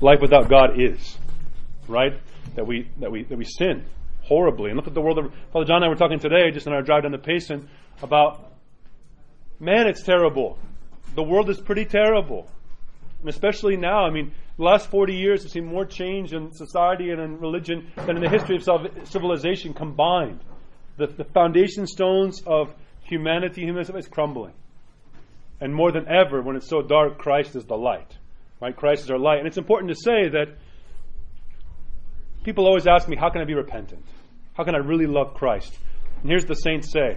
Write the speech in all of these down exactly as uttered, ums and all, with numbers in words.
life without God is, right? That we that we that we sin horribly. And look at the world. Of, Father John and I were talking today, just in our drive down to Payson, about, man, it's terrible. The world is pretty terrible. And especially now, I mean, the last forty years have seen more change in society and in religion than in the history of civilization combined. The, the foundation stones of humanity, humanism is crumbling. And more than ever, when it's so dark, Christ is the light. Right? Christ is our light. And it's important to say that people always ask me, how can I be repentant? How can I really love Christ? And here's the saints say,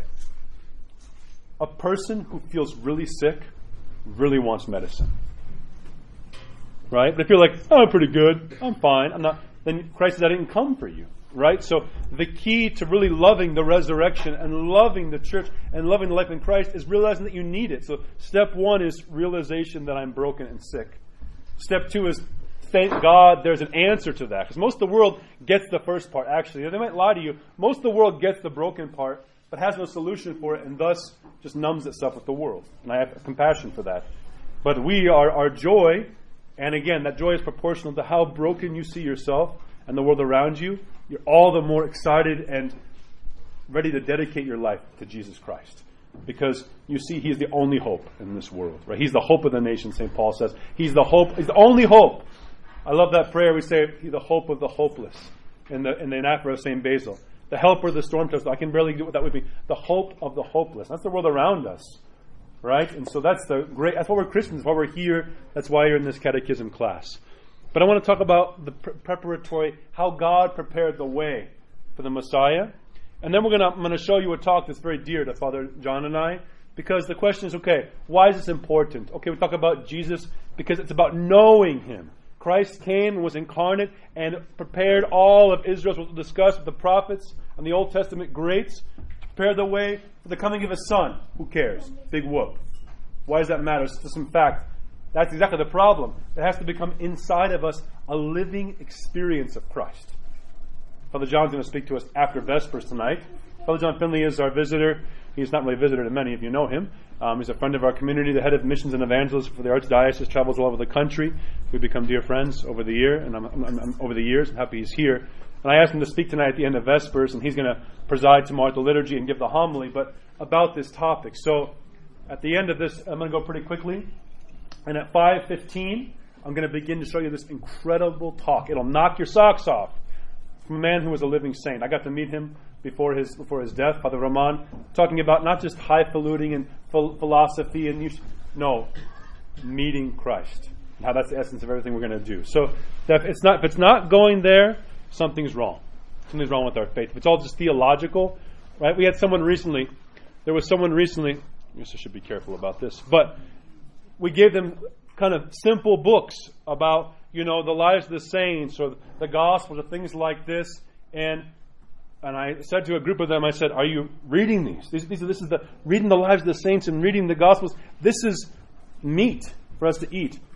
a person who feels really sick really wants medicine. Right? But if you're like, oh, I'm pretty good, I'm fine, I'm not, then Christ says, I didn't come for you. Right? So the key to really loving the resurrection and loving the church and loving the life in Christ is realizing that you need it. So step one is realization that I'm broken and sick. Step two is thank God there's an answer to that. Because most of the world gets the first part, actually. They might lie to you. Most of the world gets the broken part, but has no solution for it, and thus just numbs itself with the world. And I have compassion for that. But we are our joy, and again, that joy is proportional to how broken you see yourself and the world around you. You're all the more excited and ready to dedicate your life to Jesus Christ. Because you see, He is the only hope in this world. Right? He's the hope of the nation, Saint Paul says. He's the hope. He's the only hope. I love that prayer. We say, He's the hope of the hopeless in the in the anaphora of Saint Basil. The helper of the storm tossed. I can barely do what that would be. The hope of the hopeless. That's the world around us. Right? And so that's the great, that's why we're Christians, that's why we're here, that's why you're in this catechism class. But I want to talk about the pre- preparatory, how God prepared the way for the Messiah. And then we're gonna, I'm going to show you a talk that's very dear to Father John and I, because the question is, okay, why is this important? Okay, we talk about Jesus because it's about knowing Him. Christ came and was incarnate and prepared all of Israel, as we'll discuss with the prophets and the Old Testament greats, to prepare the way for the coming of His Son. Who cares? Big whoop. Why does that matter? It's just some fact. That's exactly the problem. It has to become inside of us a living experience of Christ. Father John's going to speak to us after Vespers tonight. Father John Finley is our visitor. He's not really a visitor to many of you know him. Um, he's a friend of our community, the head of missions and evangelism for the Archdiocese, travels all over the country. We've become dear friends over the year, and I'm, I'm, I'm over the years. I'm happy he's here. And I asked him to speak tonight at the end of Vespers, and he's going to preside tomorrow at the liturgy and give the homily, but about this topic. So at the end of this, I'm going to go pretty quickly. And at five fifteen, I'm going to begin to show you this incredible talk. It'll knock your socks off. From a man who was a living saint. I got to meet him before his before his death, Father Roman, talking about not just highfalutin and ph- philosophy and use, no, meeting Christ. Now that's the essence of everything we're going to do. So if it's not if it's not going there, something's wrong. Something's wrong with our faith. If it's all just theological, right? We had someone recently. There was someone recently. I guess I should be careful about this, but we gave them kind of simple books about, you know, the lives of the saints or the Gospels or things like this. And and I said to a group of them, I said, are you reading these? These, these this is the reading the lives of the saints and reading the Gospels. This is meat for us to eat.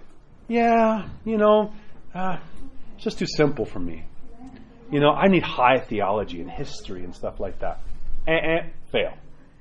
Yeah, you know, uh, it's just too simple for me. You know, I need high theology and history and stuff like that. Eh, eh, fail.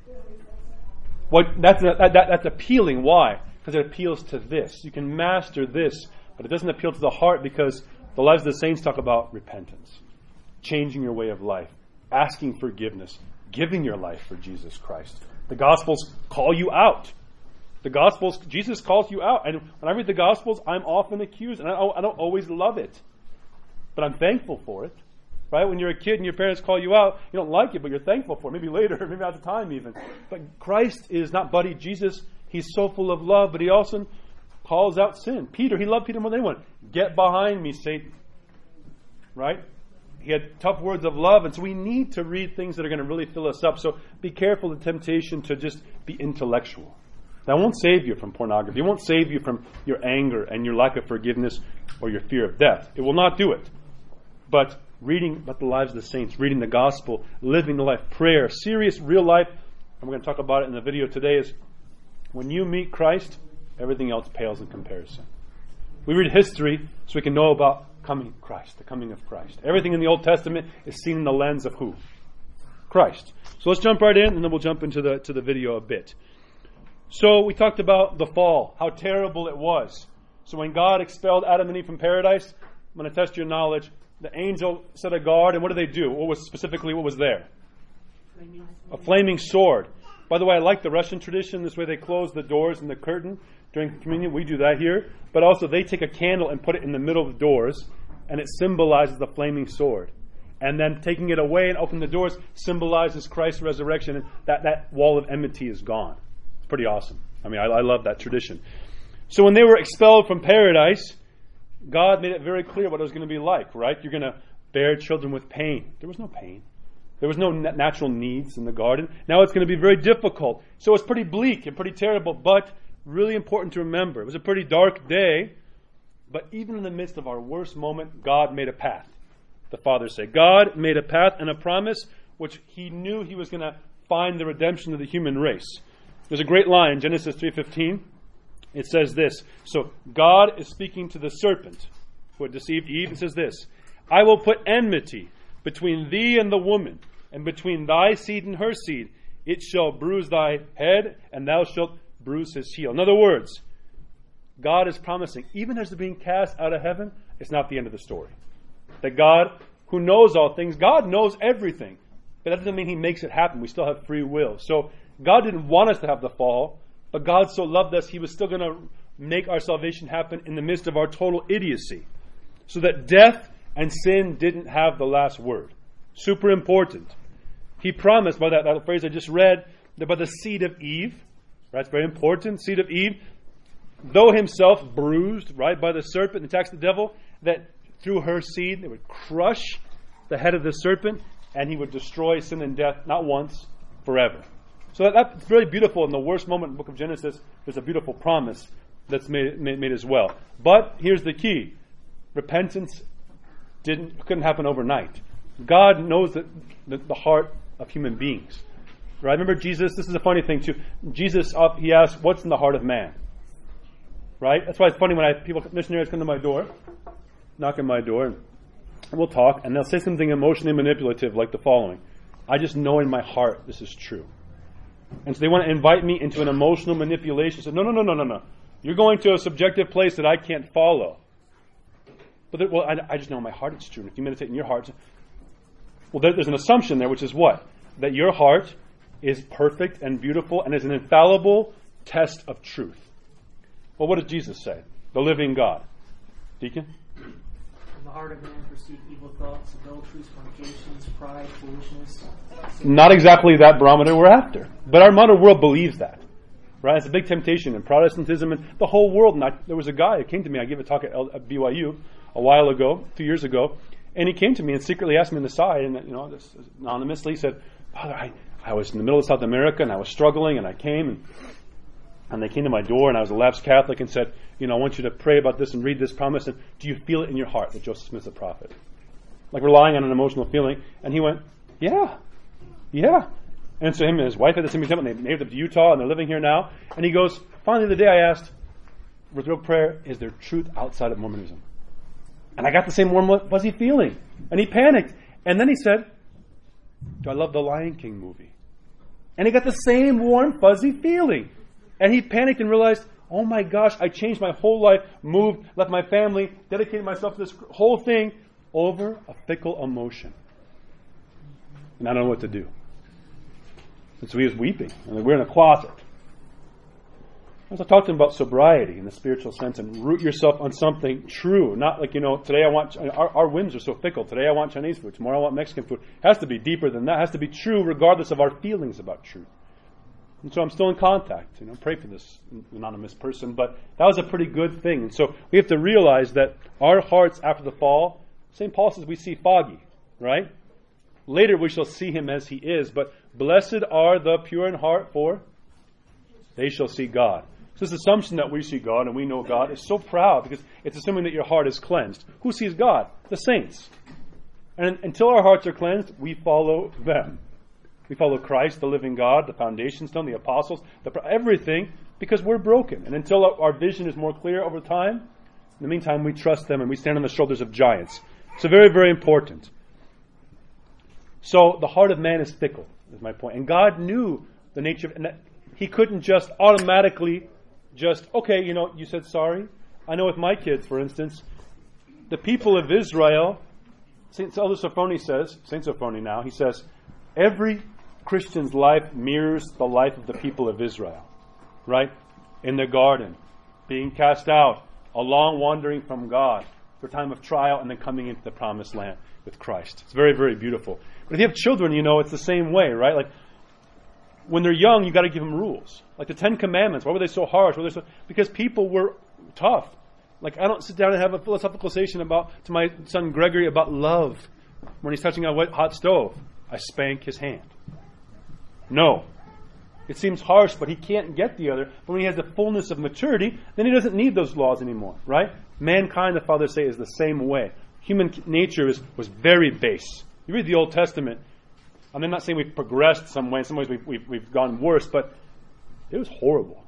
What that's that, that, that's appealing. Why? Because it appeals to this. You can master this, but it doesn't appeal to the heart because the lives of the saints talk about repentance, changing your way of life, asking forgiveness, giving your life for Jesus Christ. The Gospels call you out. The Gospels, Jesus calls you out. And when I read the Gospels, I'm often accused, and I, I don't always love it, but I'm thankful for it. Right? When you're a kid and your parents call you out, you don't like it, but you're thankful for it. Maybe later, maybe at the time even. But Christ is not buddy Jesus. He's so full of love, but He also calls out sin. Peter, He loved Peter more than anyone. Get behind me, Satan. Right? He had tough words of love, and so we need to read things that are going to really fill us up. So be careful of the temptation to just be intellectual. That won't save you from pornography. It won't save you from your anger and your lack of forgiveness or your fear of death. It will not do it. But reading about the lives of the saints, reading the gospel, living the life, prayer, serious, real life, and we're going to talk about it in the video today, is when you meet Christ, everything else pales in comparison. We read history so we can know about coming Christ, the coming of Christ. Everything in the Old Testament is seen in the lens of who? Christ. So let's jump right in, and then we'll jump into the to the video a bit. So we talked about the fall, how terrible it was. So when God expelled Adam and Eve from paradise, I'm going to test your knowledge. The angel set a guard, and what did they do? What was specifically what was there? Flaming. A flaming sword. By the way, I like the Russian tradition. This way they close the doors and the curtain during communion. We do that here. But also they take a candle and put it in the middle of the doors, and it symbolizes the flaming sword. And then taking it away and opening the doors symbolizes Christ's resurrection, and that, that wall of enmity is gone. It's pretty awesome. I mean, I, I love that tradition. So when they were expelled from paradise, God made it very clear what it was going to be like, right? You're going to bear children with pain. There was no pain. There was no natural needs in the garden. Now it's going to be very difficult. So it's pretty bleak and pretty terrible, but really important to remember. It was a pretty dark day, but even in the midst of our worst moment, God made a path. The fathers say, God made a path and a promise which he knew he was going to find the redemption of the human race. There's a great line in Genesis three fifteen. It says this. So God is speaking to the serpent who had deceived Eve. It says this. I will put enmity between thee and the woman, and between thy seed and her seed. It shall bruise thy head, and thou shalt bruise his heel. In other words, God is promising, even as they're being cast out of heaven, it's not the end of the story. That God, who knows all things, God knows everything. But that doesn't mean he makes it happen. We still have free will. So God didn't want us to have the fall, but God so loved us, he was still going to make our salvation happen in the midst of our total idiocy. So that death and sin didn't have the last word. Super important. He promised by that, that phrase I just read, that by the seed of Eve, right, it's very important, seed of Eve, though himself bruised, right, by the serpent, attacks the devil, that through her seed, they would crush the head of the serpent, and he would destroy sin and death, not once, forever. So that, that's very beautiful. In the worst moment in the book of Genesis, there's a beautiful promise that's made, made, made as well. But here's the key. Repentance didn't couldn't happen overnight. God knows that the, the heart of human beings. Right? Remember Jesus, this is a funny thing too. Jesus, up, he asked, what's in the heart of man? Right? That's why it's funny when I people missionaries come to my door, knock on my door, and we'll talk, and they'll say something emotionally manipulative like the following. I just know in my heart this is true. And so they want to invite me into an emotional manipulation. So no, no, no, no, no, no. You're going to a subjective place that I can't follow. But there, well, I, I just know in my heart it's true. And if you meditate in your heart, well, there, there's an assumption there, which is what? That your heart is perfect and beautiful and is an infallible test of truth. Well, what does Jesus say? The living God. Deacon? From the heart of man proceed evil thoughts, adulteries, fornications, pride, foolishness. Not exactly that barometer we're after. But our modern world believes that. Right? It's a big temptation in Protestantism and the whole world. And I, there was a guy who came to me. I gave a talk at, L, at B Y U a while ago, two years ago. And he came to me and secretly asked me on the side, and you know, this, anonymously, he said, Father, I, I was in the middle of South America and I was struggling, and I came and, and they came to my door, and I was a lapsed Catholic, and said, you know, I want you to pray about this and read this promise, and do you feel it in your heart that Joseph Smith's a prophet? Like relying on an emotional feeling. And he went, yeah, yeah. And so him and his wife had the same temple, and they moved up to Utah, and they're living here now. And he goes, finally the day I asked, with real prayer, is there truth outside of Mormonism? And I got the same warm, fuzzy feeling. And he panicked. And then he said, do I love the Lion King movie? And he got the same warm, fuzzy feeling. And he panicked and realized, oh my gosh, I changed my whole life, moved, left my family, dedicated myself to this whole thing over a fickle emotion. And I don't know what to do. And so he was weeping. And we're in a closet. As I talked to him about sobriety in the spiritual sense, and root yourself on something true. Not like, you know, today I want, our, our whims are so fickle. Today I want Chinese food. Tomorrow I want Mexican food. It has to be deeper than that. It has to be true regardless of our feelings about truth. And so I'm still in contact. You know, pray for this anonymous person. But that was a pretty good thing. And so we have to realize that our hearts after the fall, Saint Paul says we see foggy, right? Later we shall see him as he is. But blessed are the pure in heart, for they shall see God. So this assumption that we see God and we know God is so proud because it's assuming that your heart is cleansed. Who sees God? The saints. And until our hearts are cleansed, we follow them. We follow Christ, the living God, the foundation stone, the apostles, the, everything, because we're broken. And until our vision is more clear over time, in the meantime, we trust them and we stand on the shoulders of giants. So very, very important. So the heart of man is fickle, is my point. And God knew the nature of it, and that he couldn't just automatically just, okay, you know, you said sorry. I know with my kids, for instance, the people of Israel, Saint Elder Sophoni says, Saint Sophoni now, he says, every Christian's life mirrors the life of the people of Israel. Right? In the garden, being cast out, a long wandering from God for a time of trial, and then coming into the promised land with Christ. It's very, very beautiful. But if you have children, you know, it's the same way, right? Like, when they're young, you got to give them rules. Like the Ten Commandments. Why were they so harsh? Why were they so, because people were tough. Like, I don't sit down and have a philosophical conversation about to my son Gregory about love when he's touching a wet, hot stove. I spank his hand. No. It seems harsh, but he can't get the other. But when he has the fullness of maturity, then he doesn't need those laws anymore, right? Mankind, the fathers say, is the same way. Human nature is, was very base. You read the Old Testament, I'm not saying we've progressed some way. In some ways we've, we've, we've gone worse, but it was horrible.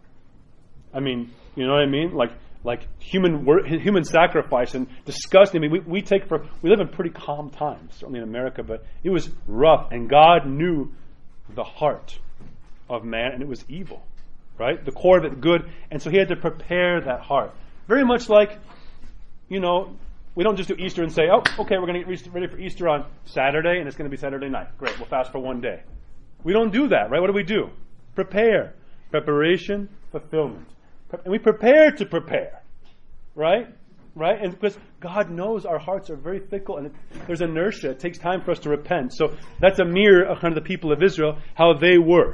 I mean, you know what I mean? Like like human wor- human sacrifice and disgusting. I mean, we, we take for we live in pretty calm times, certainly in America, but it was rough, and God knew the heart of man, and it was evil, right? The core of it good, and so he had to prepare that heart. Very much like, you know, we don't just do Easter and say, oh, okay, we're going to get ready for Easter on Saturday, and it's going to be Saturday night. Great, we'll fast for one day. We don't do that, right? What do we do? Prepare. Preparation, fulfillment. And we prepare to prepare, right? Right? And because God knows our hearts are very fickle, and it, there's inertia. It takes time for us to repent. So that's a mirror of kind of the people of Israel, how they were.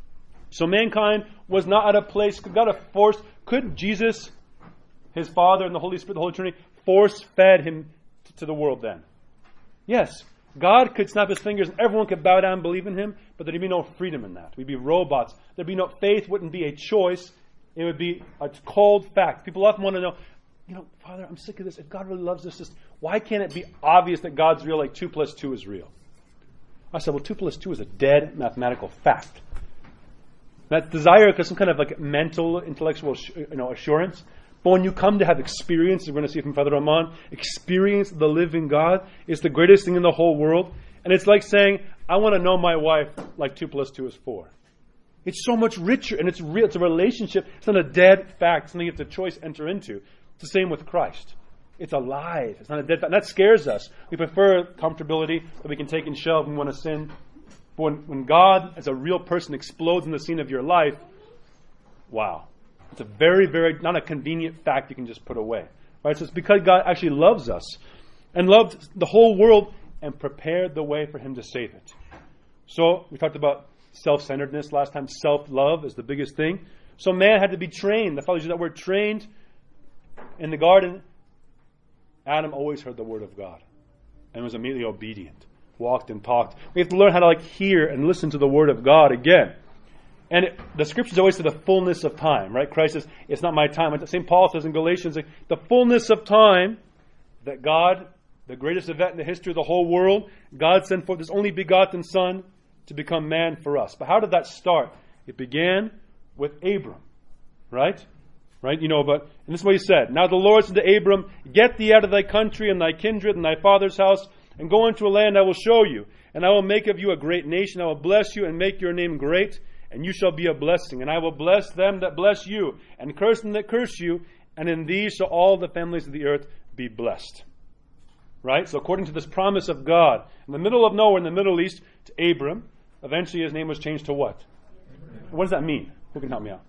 So mankind was not at a place, God have forced, could Jesus, his Father, and the Holy Spirit, the Holy Trinity, force-fed him to the world then? Yes. God could snap his fingers and everyone could bow down and believe in him, but there'd be no freedom in that. We'd be robots. There'd be no faith, wouldn't be a choice. It would be a cold fact. People often want to know, you know, Father, I'm sick of this. If God really loves us, just, why can't it be obvious that God's real, like two plus two is real? I said, well, two plus two is a dead mathematical fact. That desire because some kind of like mental, intellectual you know, assurance. But when you come to have experience, we're going to see from Father Rahman, experience the living God is the greatest thing in the whole world. And it's like saying, I want to know my wife like two plus two is four. It's so much richer, and it's real. It's a relationship. It's not a dead fact. Something you have to choice enter into. It's the same with Christ. It's alive. It's not a dead fact. And that scares us. We prefer comfortability that we can take and shelve when we want to sin. But when, when God, as a real person, explodes in the scene of your life, wow. It's a very, very, not a convenient fact you can just put away. Right? So it's because God actually loves us and loved the whole world and prepared the way for him to save it. So we talked about self-centeredness last time. Self-love is the biggest thing. So man had to be trained. The Father used that word, trained. In the garden, Adam always heard the word of God and was immediately obedient. Walked and talked. We have to learn how to like hear and listen to the word of God again. And it, the scriptures always say the fullness of time, right? Christ says, it's not my time. Saint Paul says in Galatians, like, the fullness of time that God, the greatest event in the history of the whole world, God sent forth his only begotten Son to become man for us. But how did that start? It began with Abram, right? Right? You know, but, and this is what he said. Now the Lord said to Abram, get thee out of thy country and thy kindred and thy father's house, and go into a land I will show you. And I will make of you a great nation. I will bless you and make your name great. And you shall be a blessing. And I will bless them that bless you, and curse them that curse you. And in these shall all the families of the earth be blessed. Right? So according to this promise of God, in the middle of nowhere in the Middle East, to Abram, eventually his name was changed to what? What does that mean? Who can help me out?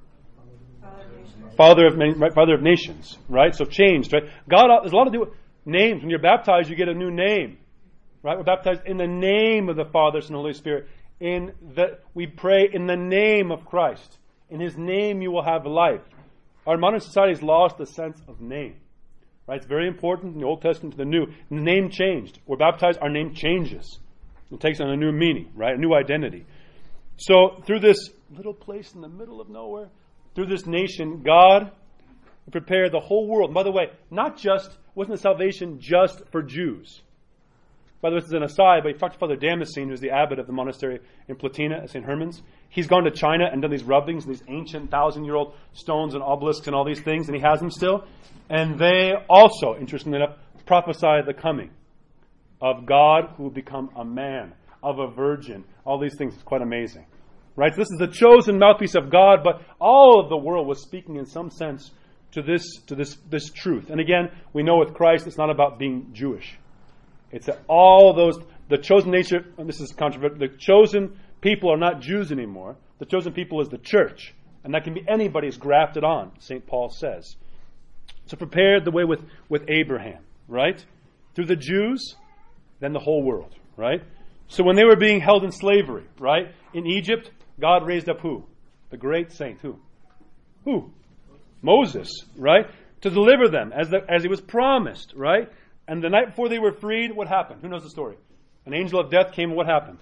Father of, right? Father of nations. Right? So changed. Right? God, there's a lot to do with names. When you're baptized, you get a new name. Right? We're baptized in the name of the Father, Son, and Holy Spirit. In that we pray in the name of Christ. In his name you will have life. Our modern society has lost the sense of name. Right? It's very important in the Old Testament to the New. The name changed. We're baptized, our name changes. It takes on a new meaning, right? A new identity. So through this little place in the middle of nowhere, through this nation, God prepared the whole world. And by the way, not just, wasn't the salvation just for Jews. By the way, this is an aside, but he talked to Father Damascene, who's the abbot of the monastery in Platina at Saint Herman's. He's gone to China and done these rubbings, these ancient thousand-year-old stones and obelisks and all these things, and he has them still. And they also, interestingly enough, prophesy the coming of God who will become a man, of a virgin. All these things. It's quite amazing. Right? So this is the chosen mouthpiece of God, but all of the world was speaking in some sense to this to this this truth. And again, we know with Christ, it's not about being Jewish. It's that all those, the chosen nature, and this is controversial, the chosen people are not Jews anymore. The chosen people is the church. And that can be anybody who's grafted on, Saint Paul says. So prepared the way with, with Abraham, right? Through the Jews, then the whole world, right? So when they were being held in slavery, right? In Egypt, God raised up who? The great saint. Who? Who? Moses, right? To deliver them as the, as he was promised, right? And the night before they were freed, what happened? Who knows the story? An angel of death came and what happened?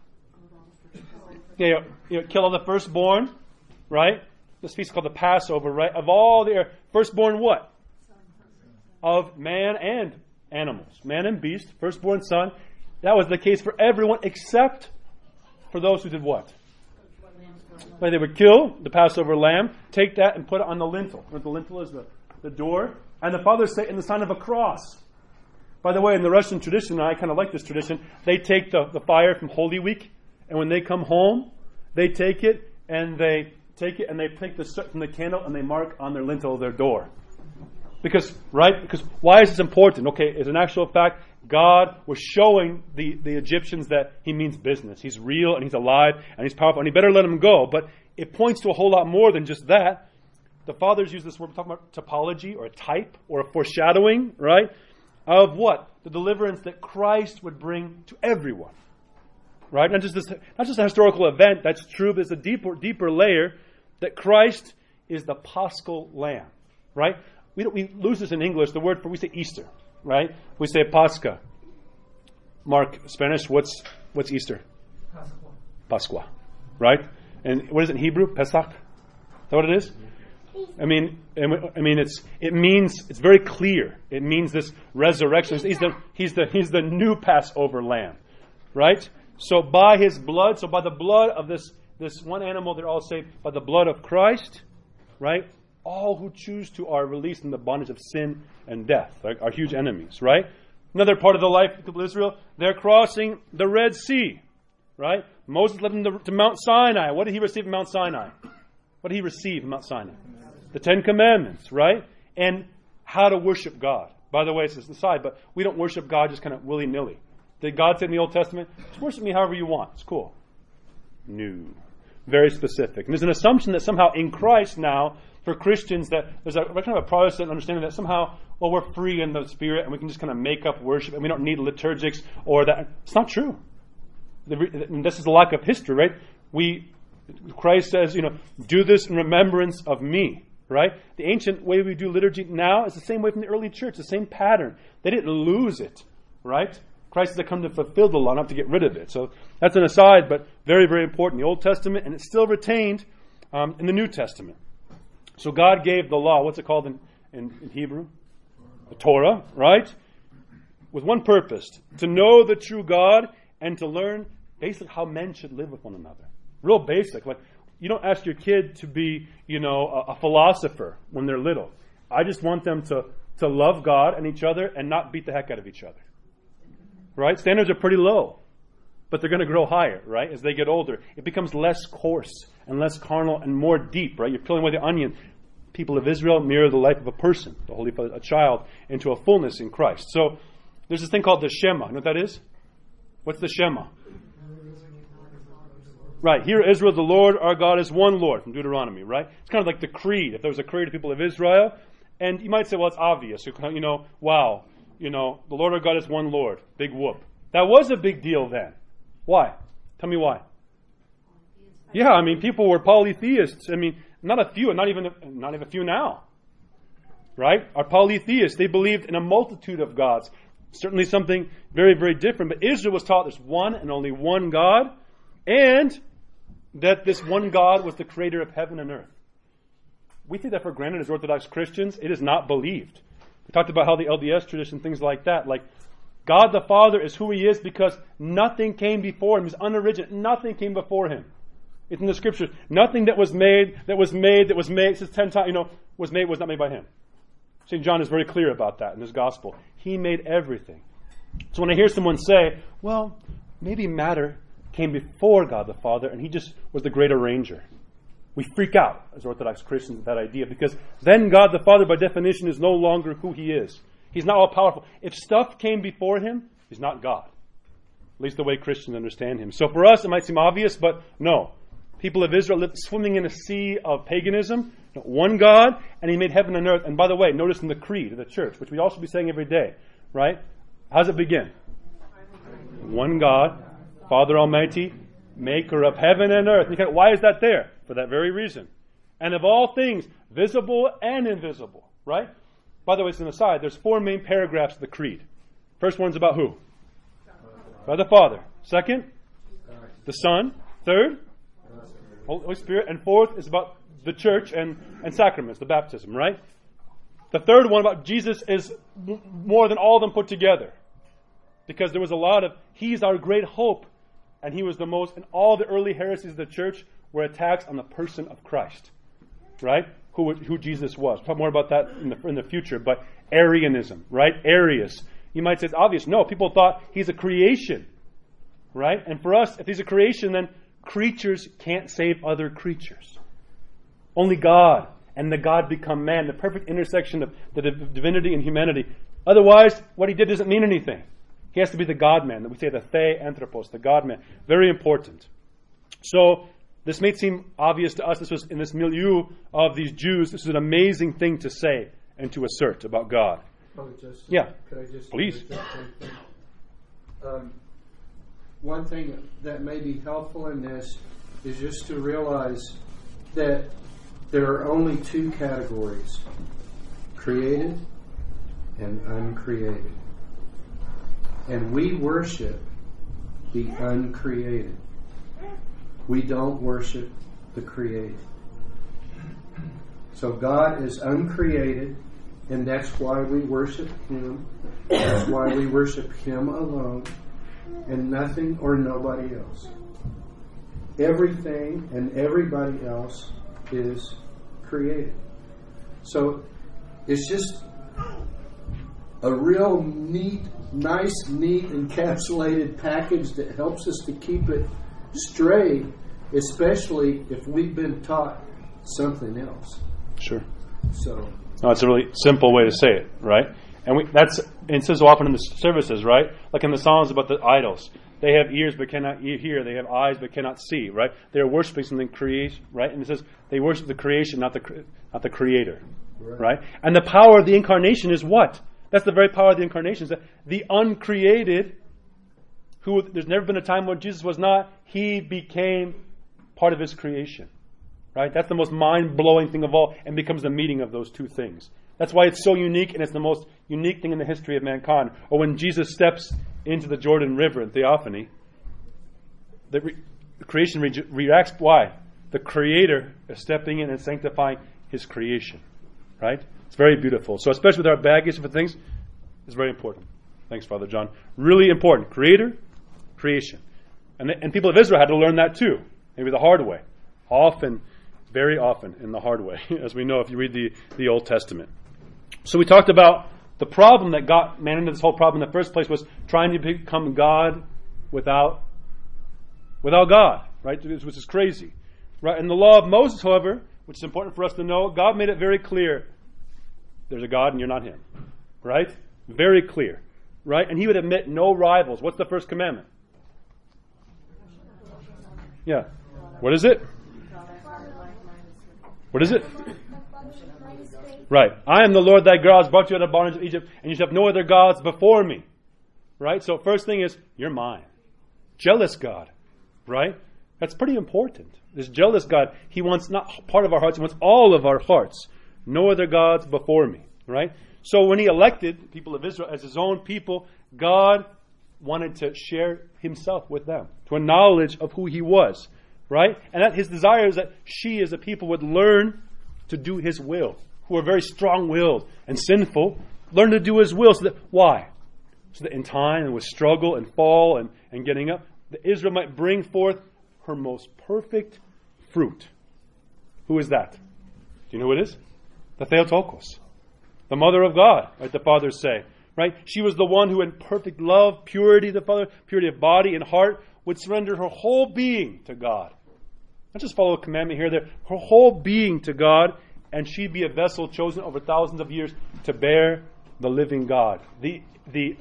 Yeah, you know, kill all the firstborn, right? This feast is called the Passover, right? Of all the firstborn what? Of man and animals. Man and beast, firstborn son. That was the case for everyone except for those who did what? Like they would kill the Passover lamb, take that and put it on the lintel. What the lintel is, the, the door. And the fathers say in the sign of a cross. By the way, in the Russian tradition, and I kind of like this tradition, they take the, the fire from Holy Week, and when they come home, they take it and they take it and they take the soot from the candle and they mark on their lintel of their door. Because, right? Because why is this important? Okay, as an actual fact, God was showing the, the Egyptians that He means business. He's real and He's alive and He's powerful and He better let Him go. But it points to a whole lot more than just that. The fathers use this word, we're talking about typology or a type or a foreshadowing, right? Of what? The deliverance that Christ would bring to everyone. Right? Not just this, not just a historical event, that's true, but it's a deeper, deeper layer that Christ is the Paschal Lamb. Right? We don't, we lose this in English. The word for, we say Easter. Right? We say Pascha. Mark, Spanish, what's what's Easter? Pasqua. Pasqua. Right? And what is it in Hebrew? Pesach? Is that what it is? I mean, I mean, it's it means it's very clear. It means this resurrection. He's the he's the he's the new Passover lamb, right? So by His blood, so by the blood of this this one animal, they're all saved by the blood of Christ, right? All who choose to are released from the bondage of sin and death, right? Our huge enemies, right? Another part of the life of the people of Israel, they're crossing the Red Sea, right? Moses led them to, to Mount Sinai. What did he receive from Mount Sinai? What did he receive from Mount Sinai? The Ten Commandments, right? And how to worship God. By the way, it's an aside, but we don't worship God just kind of willy-nilly. Did God say in the Old Testament, just worship me however you want? It's cool. No. Very specific. And there's an assumption that somehow in Christ now, for Christians, that there's a kind of a Protestant understanding that somehow, well, we're free in the Spirit and we can just kind of make up worship and we don't need liturgics or that. It's not true. And this is the lack of history, right? We, Christ says, you know, do this in remembrance of me. Right? The ancient way we do liturgy now is the same way from the early church, the same pattern. They didn't lose it. Right? Christ has come to fulfill the law, not to get rid of it. So that's an aside, but very, very important. The Old Testament, and it's still retained um, in the New Testament. So God gave the law. What's it called in, in, in Hebrew? The Torah, right? With one purpose, to know the true God and to learn basically how men should live with one another. Real basic. Like, you don't ask your kid to be, you know, a, a philosopher when they're little. I just want them to, to love God and each other and not beat the heck out of each other. Right? Standards are pretty low, but they're going to grow higher, right? As they get older. It becomes less coarse and less carnal and more deep, right? You're peeling away the onion. People of Israel mirror the life of a person, the Holy Father, a child, into a fullness in Christ. So there's this thing called the Shema. You know what that is? What's the Shema? Right, hear Israel, the Lord our God is one Lord, from Deuteronomy, right? It's kind of like the creed, if there was a creed of the people of Israel. And you might say, well, it's obvious. You know, wow, you know, the Lord our God is one Lord. Big whoop. That was a big deal then. Why? Tell me why. Yeah, I mean, people were polytheists. I mean, not a few, not even a, not even a few now. Right? Are polytheists. They believed in a multitude of gods. Certainly something very, very different. But Israel was taught there's one and only one God. And that this one God was the creator of heaven and earth. We take that for granted as Orthodox Christians. It is not believed. We talked about how the L D S tradition, things like that. Like, God the Father is who He is because nothing came before Him. He's unoriginate. Nothing came before Him. It's in the Scriptures. Nothing that was made, that was made, that was made, it says ten times, you know, was made, was not made by Him. Saint John is very clear about that in his Gospel. He made everything. So when I hear someone say, well, maybe matter came before God the Father, and He just was the great arranger. We freak out as Orthodox Christians with that idea, because then God the Father, by definition, is no longer who He is. He's not all powerful. If stuff came before Him, He's not God. At least the way Christians understand Him. So for us, it might seem obvious, but no. People of Israel lived swimming in a sea of paganism. One God, and He made heaven and earth. And by the way, notice in the creed of the church, which we all should be saying every day, right? How does it begin? One God, Father Almighty, maker of heaven and earth. And you go, why is that there? For that very reason. And of all things, visible and invisible, right? By the way, it's an aside. There's four main paragraphs of the creed. First one's about who? By the Father. Second, the Son. Third, Holy Spirit. And fourth is about the church and, and sacraments, the baptism, right? The third one about Jesus is m- more than all of them put together. Because there was a lot of, He's our great hope. And He was the most, and all the early heresies of the church were attacks on the person of Christ. Right? Who who Jesus was. We'll talk more about that in the, in the future. But Arianism, right? Arius. You might say it's obvious. No, people thought He's a creation. Right? And for us, if He's a creation, then creatures can't save other creatures. Only God and the God become man, the perfect intersection of the div- divinity and humanity. Otherwise, what He did doesn't mean anything. He has to be the God-man. We say the the anthropos, the God-man. Very important. So, this may seem obvious to us. This was in this milieu of these Jews. This is an amazing thing to say and to assert about God. Oh, just, yeah. Could I just Please. Um, one thing that may be helpful in this is just to realize that there are only two categories: created and uncreated. And we worship the uncreated. We don't worship the created. So God is uncreated, and that's why we worship Him. That's why we worship Him alone, and nothing or nobody else. Everything and everybody else is created. So it's just a real neat, nice, neat, encapsulated package that helps us to keep it straight, especially if we've been taught something else. Sure. So, no, it's a really simple way to say it, right? And we, that's and it says so often in the services, right? Like in the Psalms about the idols. They have ears but cannot hear. They have eyes but cannot see, right? They are worshiping something creation, right? And it says they worship the creation, not the not the Creator, right? right? And the power of the incarnation is what? That's the very power of the incarnation. Is that the uncreated, who there's never been a time when Jesus was not, He became part of His creation. Right? That's the most mind-blowing thing of all, and becomes the meeting of those two things. That's why it's so unique, and it's the most unique thing in the history of mankind. Or when Jesus steps into the Jordan River in Theophany, the, re- the creation re- reacts. Why? The Creator is stepping in and sanctifying His creation. Right? It's very beautiful. So especially with our baggage for things, it's very important. Thanks, Father John. Really important. Creator, creation. And, the, and people of Israel had to learn that too. Maybe the hard way. Often, very often in the hard way, as we know if you read the, the Old Testament. So we talked about the problem that got man into this whole problem in the first place was trying to become God without without God, right? Which is crazy. Right? In the law of Moses, however, which is important for us to know, God made it very clear there's a God and you're not Him. Right? Very clear. Right? And He would admit no rivals. What's the first commandment? Yeah. What is it? What is it? Right. I am the Lord thy God, brought you out of bondage of Egypt, and you shall have no other gods before me. Right? So first thing is, you're mine. Jealous God. Right? That's pretty important. This jealous God, He wants not part of our hearts, He wants all of our hearts. No other gods before me. Right? So when He elected the people of Israel as His own people, God wanted to share Himself with them, to a knowledge of who He was. Right? And that His desire is that she as a people would learn to do His will, who are very strong-willed and sinful, learn to do His will. So that, why? So that in time and with struggle and fall and, and getting up, that Israel might bring forth her most perfect fruit. Who is that? Do you know who it is? The Theotokos, the mother of God, right? The fathers say. Right? She was the one who in perfect love, purity, the Father, purity of body and heart, would surrender her whole being to God. Not just follow a commandment here, there, her whole being to God, and she'd be a vessel chosen over thousands of years to bear the living God, the the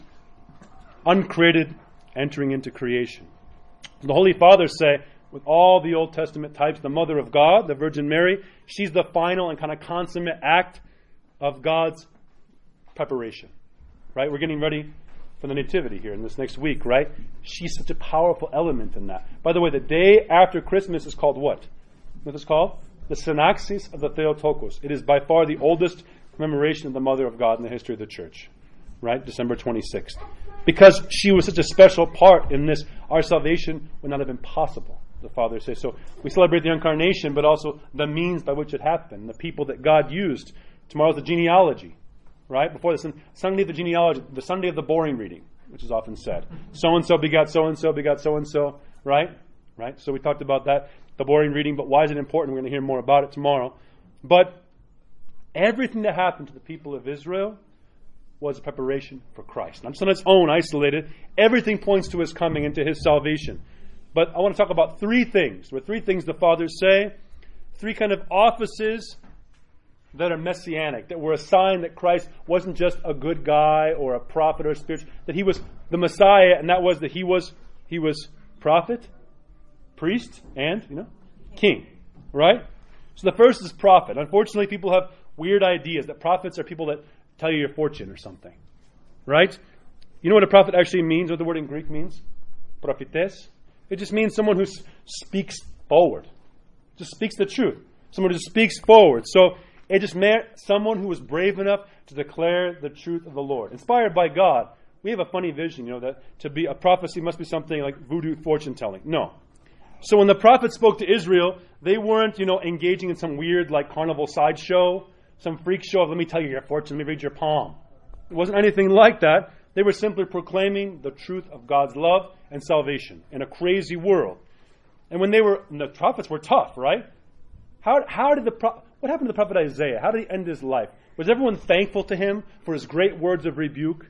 uncreated entering into creation. The Holy Fathers say, with all the Old Testament types, the Mother of God, the Virgin Mary, she's the final and kind of consummate act of God's preparation. Right? We're getting ready for the Nativity here in this next week, right? She's such a powerful element in that. By the way, the day after Christmas is called what? What is it called? The Synaxis of the Theotokos. It is by far the oldest commemoration of the Mother of God in the history of the Church. Right? December twenty-sixth. Because she was such a special part in this, our salvation would not have been possible, the Father says. So we celebrate the Incarnation, but also the means by which it happened, the people that God used. Tomorrow's the genealogy. Right? Before the Sunday of the genealogy, the Sunday of the boring reading, which is often said. So-and-so begot so-and-so, begot so-and-so. Right? Right? So we talked about that, the boring reading, but why is it important? We're going to hear more about it tomorrow. But everything that happened to the people of Israel was a preparation for Christ. Not just on its own, isolated. Everything points to His coming and to His salvation. But I want to talk about three things. There are three things the Fathers say. Three kind of offices that are messianic, that were a sign that Christ wasn't just a good guy or a prophet or a spiritual, that He was the Messiah, and that was that He was He was prophet, priest, and, you know, king. Right? So the first is prophet. Unfortunately, people have weird ideas that prophets are people that tell you your fortune or something. Right? You know what a prophet actually means, what the word in Greek means? Prophetes. It just means someone who s- speaks forward. Just speaks the truth. Someone who just speaks forward. So it just meant someone who was brave enough to declare the truth of the Lord. Inspired by God. We have a funny vision, you know, that to be a prophecy must be something like voodoo fortune telling. No. So when the prophets spoke to Israel, they weren't, you know, engaging in some weird like carnival sideshow, some freak show of let me tell you your fortune, let me read your palm. It wasn't anything like that. They were simply proclaiming the truth of God's love and salvation in a crazy world. And when they were, the prophets were tough, right? How how did the pro- what happened to the prophet Isaiah? How did he end his life? Was everyone thankful to him for his great words of rebuke?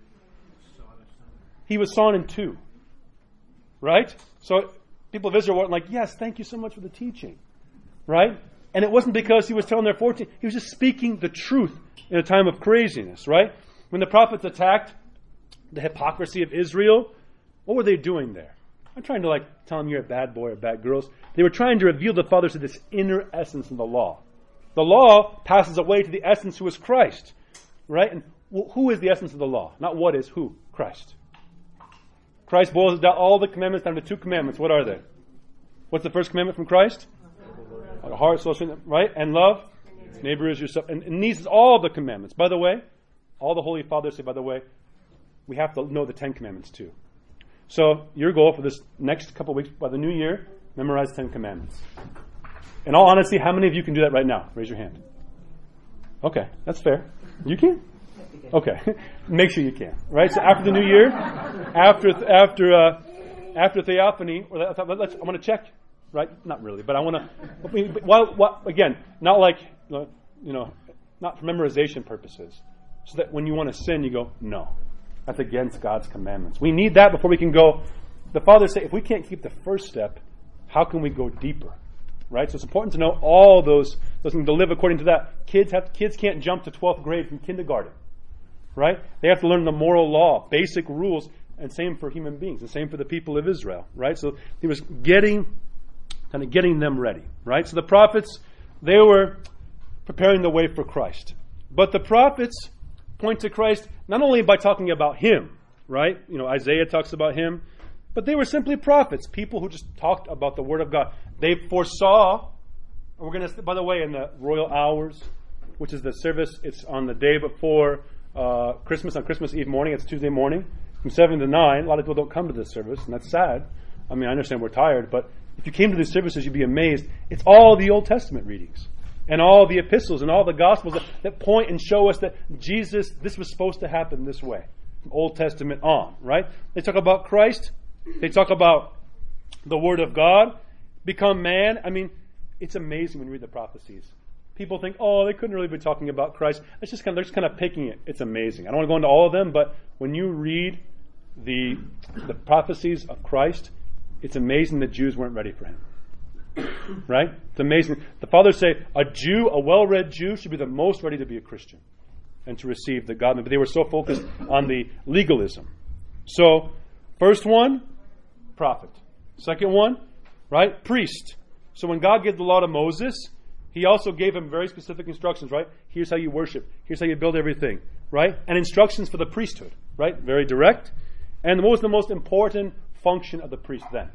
He was sawn in two, right? So people of Israel weren't like, yes, thank you so much for the teaching, right? And it wasn't because he was telling their fortune. He was just speaking the truth in a time of craziness, right? When the prophets attacked the hypocrisy of Israel, what were they doing there? I'm trying to like tell them you're a bad boy or bad girls. They were trying to reveal the fathers to this inner essence of the law. The law passes away to the essence who is Christ, right? And who is the essence of the law? Not what is, who? Christ. Christ boils down all the commandments down to two commandments. What are they? What's the first commandment from Christ? Our heart, soul, strength, right? And love. Neighbor is yourself. And, and these are all the commandments. By the way, all the Holy Fathers say, by the way, we have to know the Ten Commandments too. So your goal for this next couple of weeks, by the new year, memorize Ten Commandments. In all honesty, how many of you can do that right now? Raise your hand. Okay, that's fair. You can? Okay, make sure you can. Right. So after the new year, after after uh, after Theophany, or let's, let's, I want to check. Right? Not really, but I want to. Well, well, again, not like you know, not for memorization purposes, so that when you want to sin, you go, no, that's against God's commandments. We need that before we can go. The fathers say, if we can't keep the first step, how can we go deeper? Right? So it's important to know all those those things to live according to that. Kids have kids can't jump to twelfth grade from kindergarten. Right? They have to learn the moral law, basic rules, and same for human beings, and same for the people of Israel. Right? So he was getting. Kind of getting them ready, right? So the prophets, they were preparing the way for Christ. But the prophets point to Christ not only by talking about Him, right? You know, Isaiah talks about Him, but they were simply prophets, people who just talked about the Word of God. They foresaw, and we're going to, by the way, in the royal hours, which is the service, it's on the day before uh, Christmas, on Christmas Eve morning, it's Tuesday morning, from seven to nine. A lot of people don't come to this service, and that's sad. I mean, I understand we're tired, but if you came to these services, you'd be amazed. It's all the Old Testament readings and all the epistles and all the Gospels that, that point and show us that Jesus, this was supposed to happen this way, from Old Testament on, right? They talk about Christ. They talk about the Word of God, become man. I mean, it's amazing when you read the prophecies. People think, oh, they couldn't really be talking about Christ. It's just kind of, they're just kind of picking it. It's amazing. I don't want to go into all of them, but when you read the the prophecies of Christ, it's amazing that Jews weren't ready for Him. Right? It's amazing. The fathers say a Jew, a well-read Jew, should be the most ready to be a Christian and to receive the God. But they were so focused on the legalism. So, first one, prophet. Second one, right? Priest. So when God gave the law to Moses, He also gave him very specific instructions, right? Here's how you worship. Here's how you build everything, right? And instructions for the priesthood, right? Very direct. And what was the most important function of the priest then?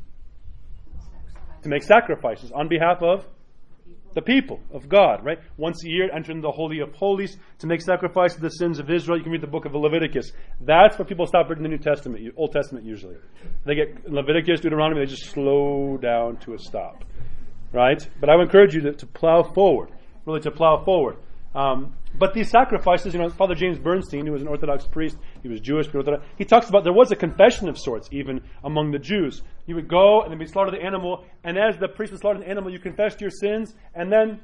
To make sacrifices on behalf of the people of God, right? Once a year, enter into the Holy of Holies to make sacrifice for the sins of Israel. You can read the book of Leviticus. That's where people stop reading the New Testament, Old Testament usually. They get Leviticus, Deuteronomy, they just slow down to a stop, right? But I would encourage you to, to plow forward, really to plow forward. Um, but these sacrifices, you know, Father James Bernstein, who was an Orthodox priest, he was Jewish, but Orthodox, he talks about there was a confession of sorts even among the Jews. You would go and then be slaughter the animal, and as the priest would slaughter the animal, you confessed your sins, and then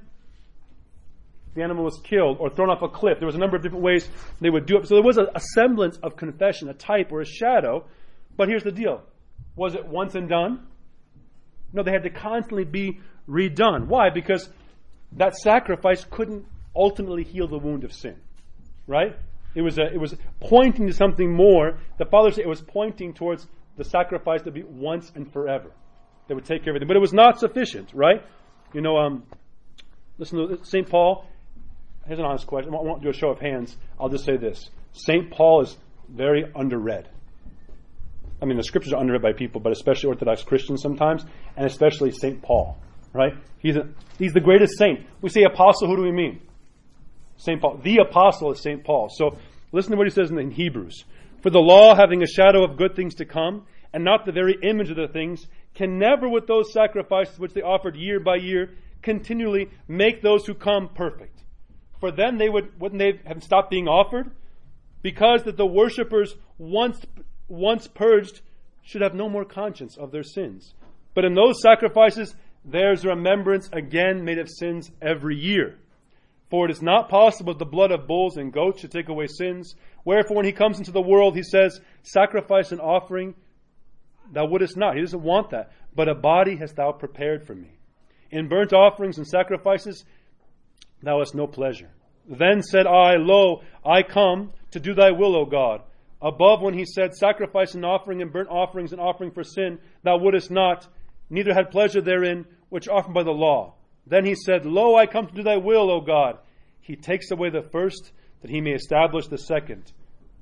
the animal was killed or thrown off a cliff. There was a number of different ways they would do it. So there was a, a semblance of confession, a type or a shadow. But here's the deal. Was it once and done? No, they had to constantly be redone. Why? Because that sacrifice couldn't ultimately heal the wound of sin, right? It was a, it was pointing to something more. The Father said it was pointing towards the sacrifice to be once and forever. That would take care of everything. But it was not sufficient, right? You know, um, listen to Saint Paul. Here's an honest question. I won't do a show of hands. I'll just say this. Saint Paul is very underread. I mean, the scriptures are underread by people, but especially Orthodox Christians sometimes, and especially Saint Paul, right? He's a, he's the greatest saint. We say apostle, who do we mean? Saint Paul. The apostle is Saint Paul. So listen to what he says in Hebrews. For the law, having a shadow of good things to come, and not the very image of the things, can never with those sacrifices which they offered year by year, continually make those who come perfect. For then they would, wouldn't they have stopped being offered? Because that the worshippers once, once purged should have no more conscience of their sins. But in those sacrifices, there's remembrance again made of sins every year. For it is not possible that the blood of bulls and goats should take away sins. Wherefore, when he comes into the world, he says, sacrifice and offering thou wouldest not. He doesn't want that. But a body hast thou prepared for me. In burnt offerings and sacrifices, thou hast no pleasure. Then said I, Lo, I come to do thy will, O God. Above when he said, sacrifice and offering and burnt offerings and offering for sin, thou wouldest not, neither had pleasure therein, which are offered by the law. Then he said, Lo, I come to do thy will, O God. He takes away the first, that he may establish the second,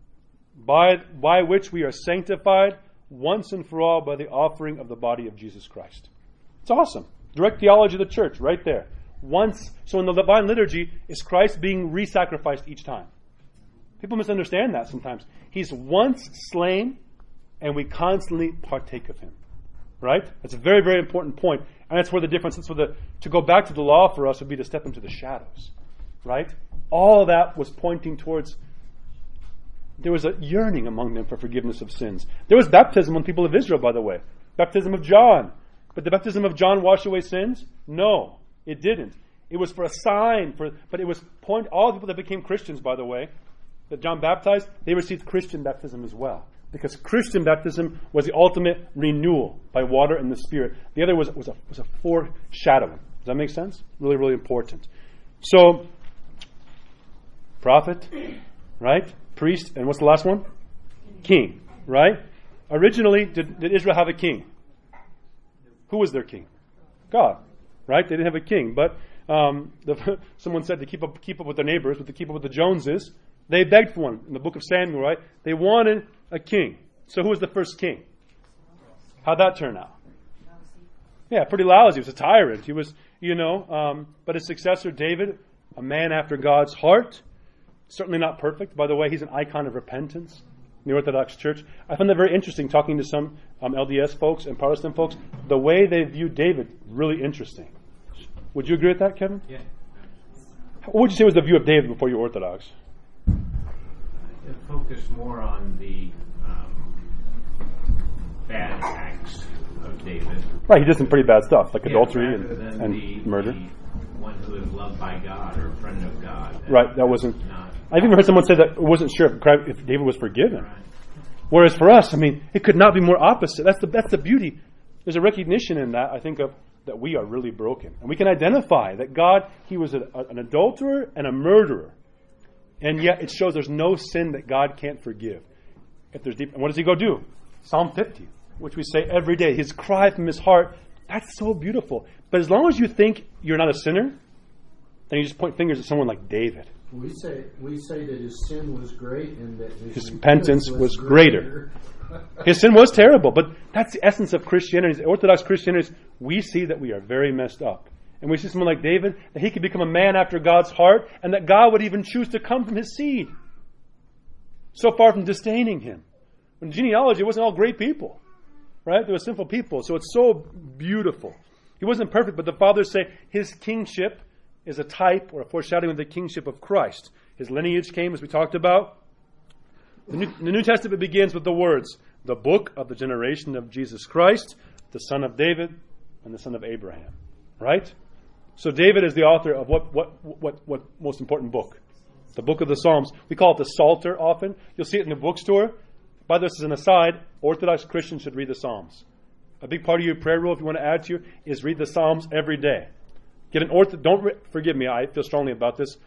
by, by which we are sanctified once and for all by the offering of the body of Jesus Christ. It's awesome. Direct theology of the church, right there. Once, so in the divine liturgy, is Christ being re-sacrificed each time. People misunderstand that sometimes. He's once slain, and we constantly partake of him. Right? That's a very, very important point. And that's where the difference is. For the, to go back to the law for us would be to step into the shadows. Right? All of that was pointing towards, there was a yearning among them for forgiveness of sins. There was baptism among people of Israel, by the way. Baptism of John. But the baptism of John washed away sins? No, it didn't. It was for a sign, for, but it was point, all the people that became Christians, by the way, that John baptized, they received Christian baptism as well. Because Christian baptism was the ultimate renewal by water and the Spirit. The other was, was, a, was a foreshadowing. Does that make sense? Really, really important. So, prophet, right? Priest, and what's the last one? King, right? Originally, did, did Israel have a king? Who was their king? God, right? They didn't have a king. But um, the, someone said to keep up, keep up with their neighbors, but to keep up with the Joneses, they begged for one. In the book of Samuel, right? They wanted a king. So who was the first king? How'd that turn out? Yeah, pretty lousy. He was a tyrant. He was, you know, um, but his successor, David, a man after God's heart. Certainly not perfect. By the way, he's an icon of repentance in the Orthodox Church. I found that very interesting talking to some um, L D S folks and Protestant folks. The way they view David, really interesting. Would you agree with that, Kevin? Yeah. What would you say was the view of David before you were Orthodox? It focused more on the um, bad acts of David. Right, he did some pretty bad stuff, like yeah, adultery and, and the, murder. The one who is loved by God or a friend of God. That right, that wasn't... Not, I've even heard someone say that wasn't sure if, Christ, if David was forgiven. right. Whereas for us, I mean, it could not be more opposite. That's the that's the beauty. There's a recognition in that, I think, of that we are really broken. And we can identify that God, he was a, a, an adulterer and a murderer. And yet it shows there's no sin that God can't forgive. If there's deep, and what does he go do? Psalm fifty, which we say every day. His cry from his heart, that's so beautiful. But as long as you think you're not a sinner, then you just point fingers at someone like David. We say we say that his sin was great and that his, his repentance was, was greater. His sin was terrible, but that's the essence of Christianity. Orthodox Christianity, we see that we are very messed up. And we see someone like David, that he could become a man after God's heart, and that God would even choose to come from his seed. So far from disdaining him. In genealogy, it wasn't all great people. Right? There were sinful people. So it's so beautiful. He wasn't perfect, but the fathers say his kingship is a type or a foreshadowing of the kingship of Christ. His lineage came, as we talked about. The New, the New Testament begins with the words, the book of the generation of Jesus Christ, the son of David, and the son of Abraham. Right? So David is the author of what, what, what, what most important book? The book of the Psalms. We call it the Psalter often. You'll see it in the bookstore. By the way, this is an aside, Orthodox Christians should read the Psalms. A big part of your prayer rule, if you want to add to you, is read the Psalms every day. Get an ortho. Don't re- forgive me. I feel strongly about this.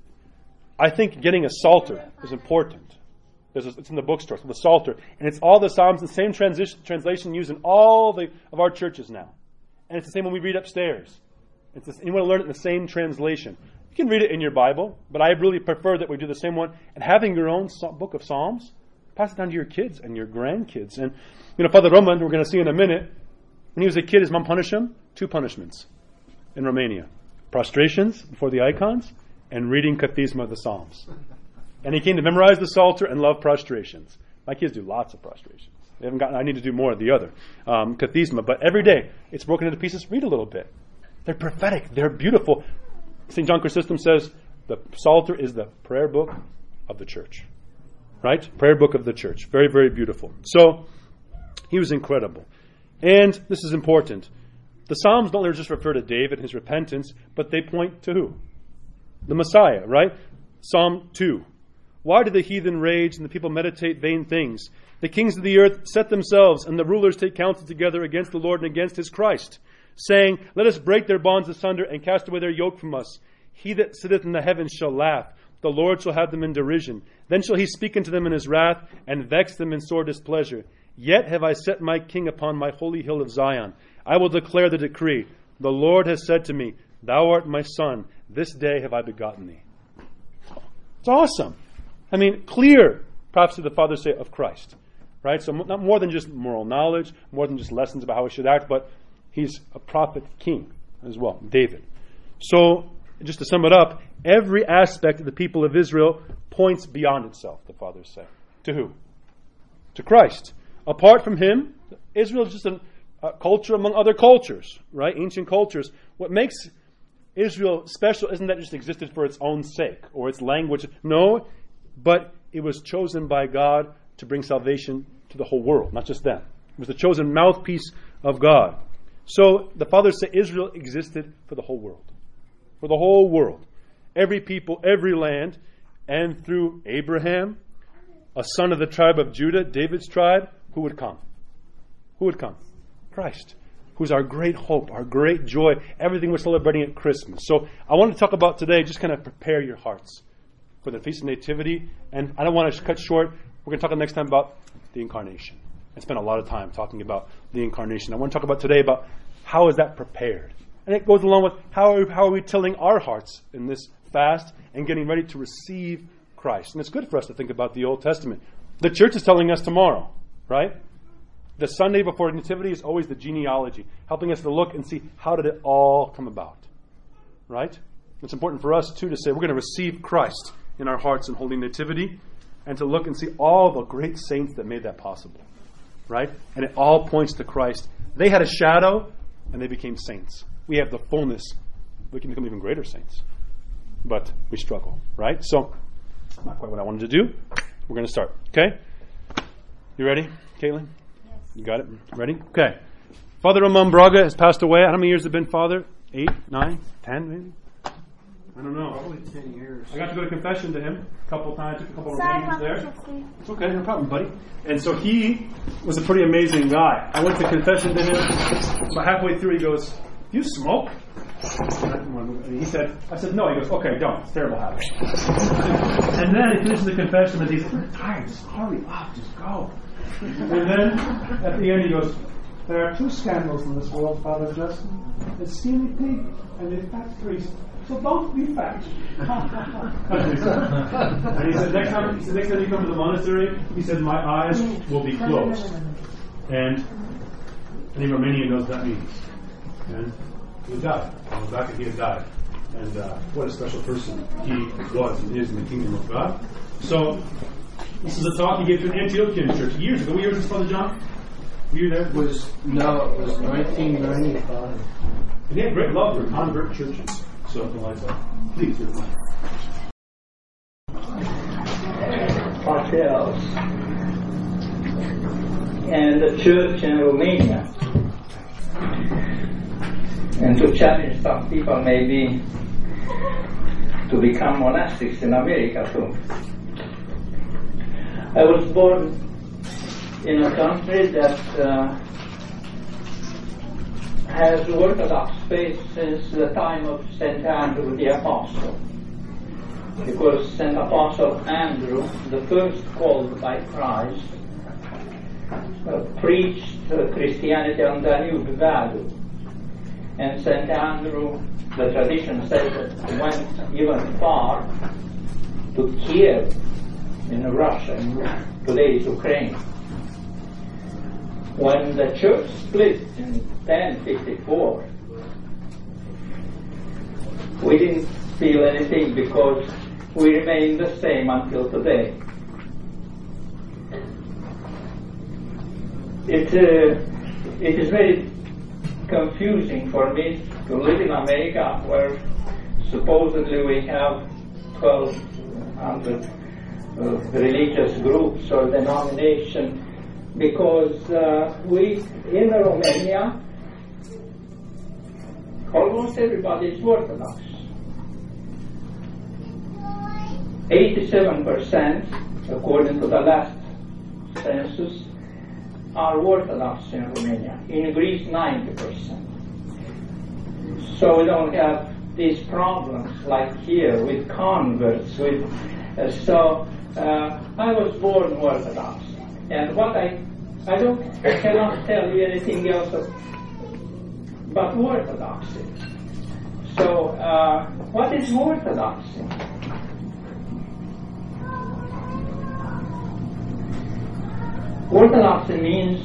I think getting a Psalter is important. There's a, it's in the bookstore. So the Psalter, and it's all the Psalms, the same transition, translation used in all the, of our churches now, and it's the same when we read upstairs. It's the, you want to learn it in the same translation. You can read it in your Bible, but I really prefer that we do the same one. And having your own book of Psalms, pass it down to your kids and your grandkids. And you know, Father Roman, we're going to see in a minute, when he was a kid, his mom punished him. Two punishments in Romania: prostrations before the icons and reading Kathisma of the Psalms. And he came to memorize the Psalter and love prostrations. My kids do lots of prostrations. They haven't gotten. I need to do more of the other um, Kathisma. But every day it's broken into pieces. Read a little bit. They're prophetic. They're beautiful. Saint John Chrysostom says the Psalter is the prayer book of the church. Right? Prayer book of the church. Very, very beautiful. So he was incredible. And this is important. The Psalms don't just refer to David and his repentance, but they point to who? The Messiah, right? Psalm two. Why do the heathen rage and the people meditate vain things? The kings of the earth set themselves, and the rulers take counsel together against the Lord and against his Christ, saying, let us break their bonds asunder and cast away their yoke from us. He that sitteth in the heavens shall laugh. The Lord shall have them in derision. Then shall he speak unto them in his wrath, and vex them in sore displeasure. Yet have I set my king upon my holy hill of Zion. I will declare the decree. The Lord has said to me, thou art my son. This day have I begotten thee. It's awesome. I mean, clear prophecy the fathers say of Christ. Right? So not more than just moral knowledge, more than just lessons about how we should act, but he's a prophet king as well, David. So, just to sum it up, every aspect of the people of Israel points beyond itself, the fathers say. To who? To Christ. Apart from him, Israel is just a, a culture among other cultures, right? Ancient cultures. What makes Israel special isn't that it just existed for its own sake or its language. No, but it was chosen by God to bring salvation to the whole world, not just them. It was the chosen mouthpiece of God. So the fathers say Israel existed for the whole world. For the whole world. Every people, every land. And through Abraham, a son of the tribe of Judah, David's tribe, who would come? Who would come? Christ. Who's our great hope, our great joy, everything we're celebrating at Christmas. So I want to talk about today, just kind of prepare your hearts for the Feast of Nativity. And I don't want to cut short. We're going to talk next time about the Incarnation. I spent a lot of time talking about the Incarnation. I want to talk about today about how is that prepared. And it goes along with how are, how are we tilling our hearts in this fast and getting ready to receive Christ. And it's good for us to think about the Old Testament. The church is telling us tomorrow, right? The Sunday before Nativity is always the genealogy, helping us to look and see how did it all come about, right? It's important for us, too, to say we're going to receive Christ in our hearts in Holy Nativity and to look and see all the great saints that made that possible, right? And it all points to Christ. They had a shadow and they became saints. We have the fullness. We can become even greater saints. But we struggle, right? So, not quite what I wanted to do. We're going to start, okay? You ready, Caitlin? Yes. You got it? Ready? Okay. Father Ramon Braga has passed away. How many years have been Father? Eight, nine, ten, maybe? I don't know. Probably ten years. I got to go to confession to him a couple times, took a couple of Sorry, readings there. Papa. It's okay, no problem, buddy. And so he was a pretty amazing guy. I went to confession to him. About halfway through, he goes, do you smoke? And he said, I said, no. He goes, okay, don't. It's a terrible habit. And then he finishes the confession and he said, I'm tired. Just hurry up. Just go. And then at the end he goes, there are two scandals in this world, Father Justin. The skinny pig and the fat priest. So don't be fat. And he said, next time, he said, next time you come to the monastery, he said, my eyes will be closed. And any Romanian knows what that means. And he died. On the back of he had died. And uh, what a special person he was and is in the kingdom of God. So, this is a talk he gave to an Antiochian church years ago. What year was this, Father John? Were you there? It was, no, it was nineteen ninety-five. And he had great love for convert churches. So, the lights off. Please, your mic. Ourselves and the church in Romania, and to challenge some people maybe to become monastics in America too. I was born in a country that uh, has Orthodox faith since the time of Saint Andrew the Apostle. Because Saint Apostle Andrew, the first called by Christ, uh, preached uh, Christianity on Danube Valley. And Saint Andrew, the tradition says that went even far to Kiev in Russia, in today's Ukraine. When the church split in ten fifty-four, we didn't feel anything because we remain the same until today. It, uh, it is very confusing for me to live in America where supposedly we have twelve hundred uh, religious groups or denominations, because uh, we in Romania almost everybody is Orthodox. eighty-seven percent, according to the last census, are Orthodox in Romania. In Greece, ninety percent. So we don't have these problems like here with converts. With uh, so uh, I was born Orthodox, and what I I don't I cannot tell you anything else of, but Orthodoxy. So uh, what is Orthodoxy? Orthodoxy means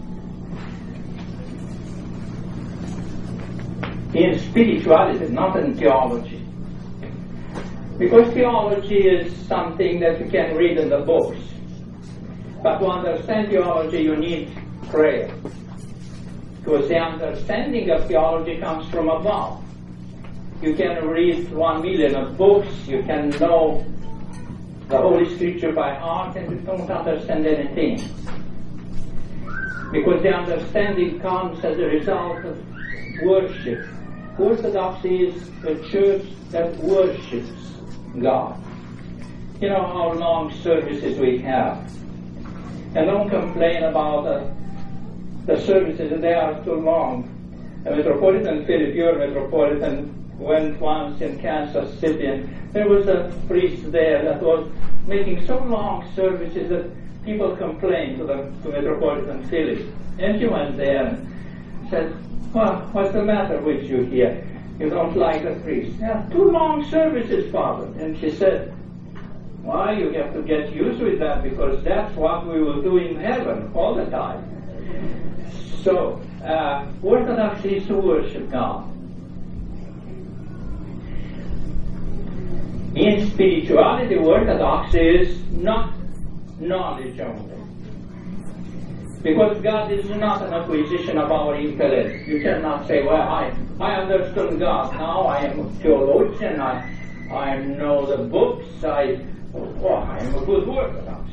in spirituality, not in theology. Because theology is something that you can read in the books. But to understand theology, you need prayer. Because the understanding of theology comes from above. You can read one million of books, you can know the Holy Scripture by heart, and you don't understand anything. Because the understanding comes as a result of worship. Orthodoxy is a church that worships God. You know how long services we have. And don't complain about uh, the services, they are too long. A Metropolitan Philip, your Metropolitan, went once in Kansas City, and there was a priest there that was making so long services that people complained to the to Metropolitan Philip. And she went there and said, well, what's the matter with you here? You don't like the priest? Yeah, two long services, Father. And she said, why, you have to get used with that, because that's what we will do in heaven all the time. So, uh, Orthodoxy is to worship God. In spirituality, Orthodoxy is not knowledge only. Because God is not an acquisition of our intellect. You cannot say, well, I, I understood God. Now I am a theologian. I, I know the books. I, oh, I am a good Orthodox.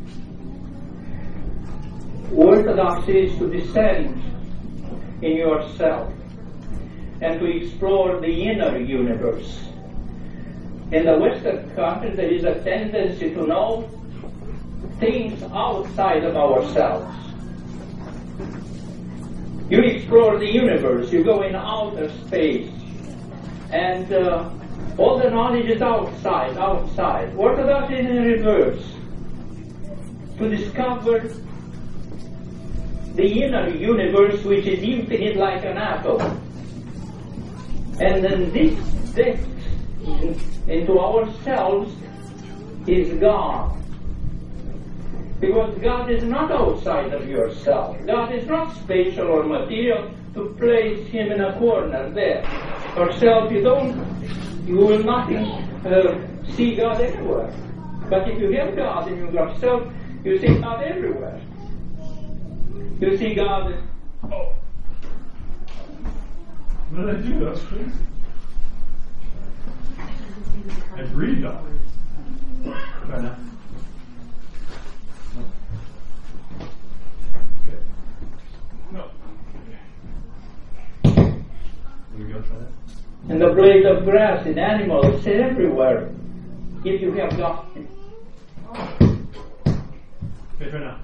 Orthodoxy is to descend in yourself and to explore the inner universe. In the Western countries, there is a tendency to know things outside of ourselves. You explore the universe, you go in outer space, and uh, all the knowledge is outside, outside. Orthodoxy is in reverse. To discover the inner universe, which is infinite like an atom. And then this depth into ourselves is God. Because God is not outside of yourself. God is not spatial or material to place Him in a corner there. Yourself, you don't, you will not uh, see God everywhere. But if you have God in yourself, you see God everywhere. You see God. Oh. What did I do? That's crazy. I breathed on it. Try now. Okay. No. Here we go. Try that. And the blade of grass in animals everywhere. If you have God. Okay, try now.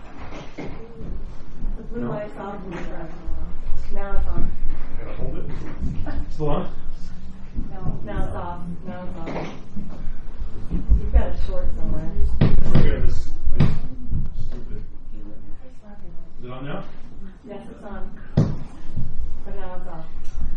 The blue no. light's on. Now it's on. I gotta hold it. Still on? No, now it's off. Now it's off. You've got a short somewhere. Okay, this is stupid. Is it on now? Yes, it's on. But now it's off.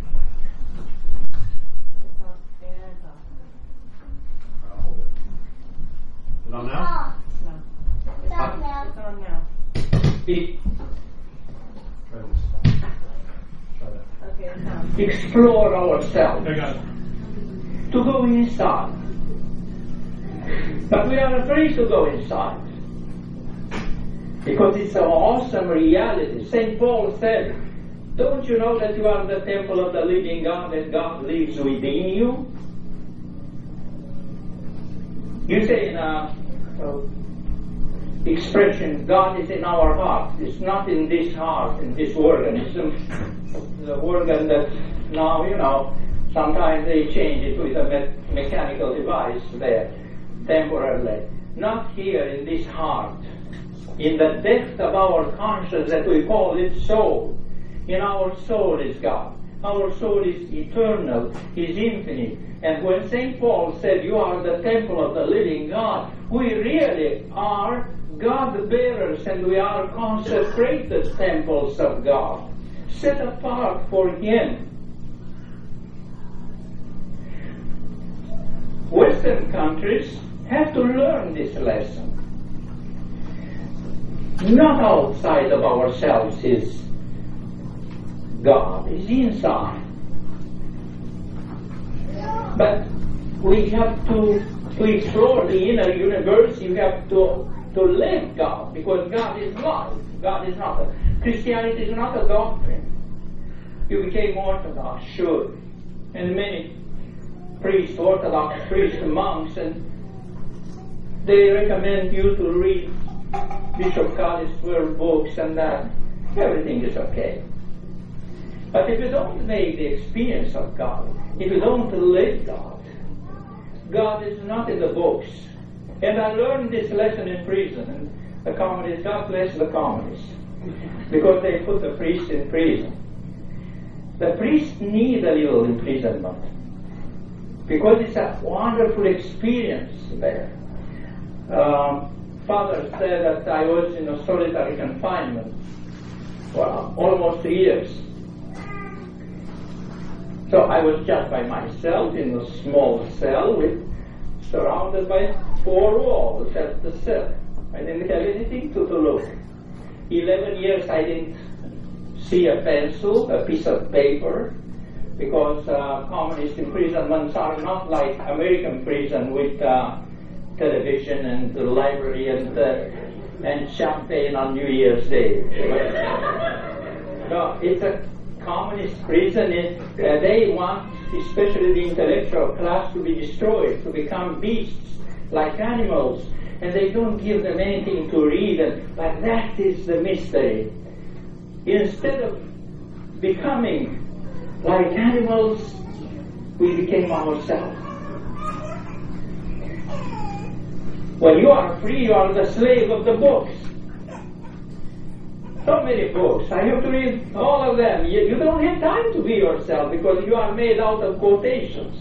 It's on. And it's off. I'll hold it. Is it on now? No. It's on now. It's on now. It, Try this. Try that. Okay, it's on. explore ourselves. I got it. To go inside. But we are afraid to go inside. Because it's an awesome reality. Saint Paul said, don't you know that you are the temple of the living God, that God lives within you? You say in a, a expression, God is in our heart. It's not in this heart, in this organism. The organ that now, you know, sometimes they change it with a me- mechanical device there, temporarily. Not here in this heart. In the depth of our conscience that we call it soul. In our soul is God. Our soul is eternal, is infinite. And when Saint Paul said, you are the temple of the living God, we really are God bearers, and we are consecrated temples of God, set apart for Him. Western countries have to learn this lesson. Not outside of ourselves is God, is inside. But we have to, to explore the inner universe. You have to, to live God, because God is life. God is not a, Christianity is not a doctrine. You became Orthodox, sure. And many priests, Orthodox priests, monks, and they recommend you to read Bishop Callis' twelve books, and that everything is okay. But if you don't make the experience of God, if you don't live God, God is not in the books. And I learned this lesson in prison, and the communists, God bless the communists, because they put the priests in prison. The priests need a little imprisonment, because it's a wonderful experience there. Um, Father said that I was in a solitary confinement for almost three years. So I was just by myself in a small cell, with surrounded by four walls. That's the cell. I didn't have anything to, to look. Eleven years I didn't see a pencil, a piece of paper, because uh, communist imprisonments are not like American prison with uh, television and the library and uh, and champagne on New Year's Day. No, it's a communist prison. It, uh, they want, especially the intellectual class, to be destroyed, to become beasts like animals, and they don't give them anything to read. And, but that is the mystery. Instead of becoming like animals, we became ourselves. When you are free, you are the slave of the books. So many books. I have to read all of them. You, you don't have time to be yourself because you are made out of quotations.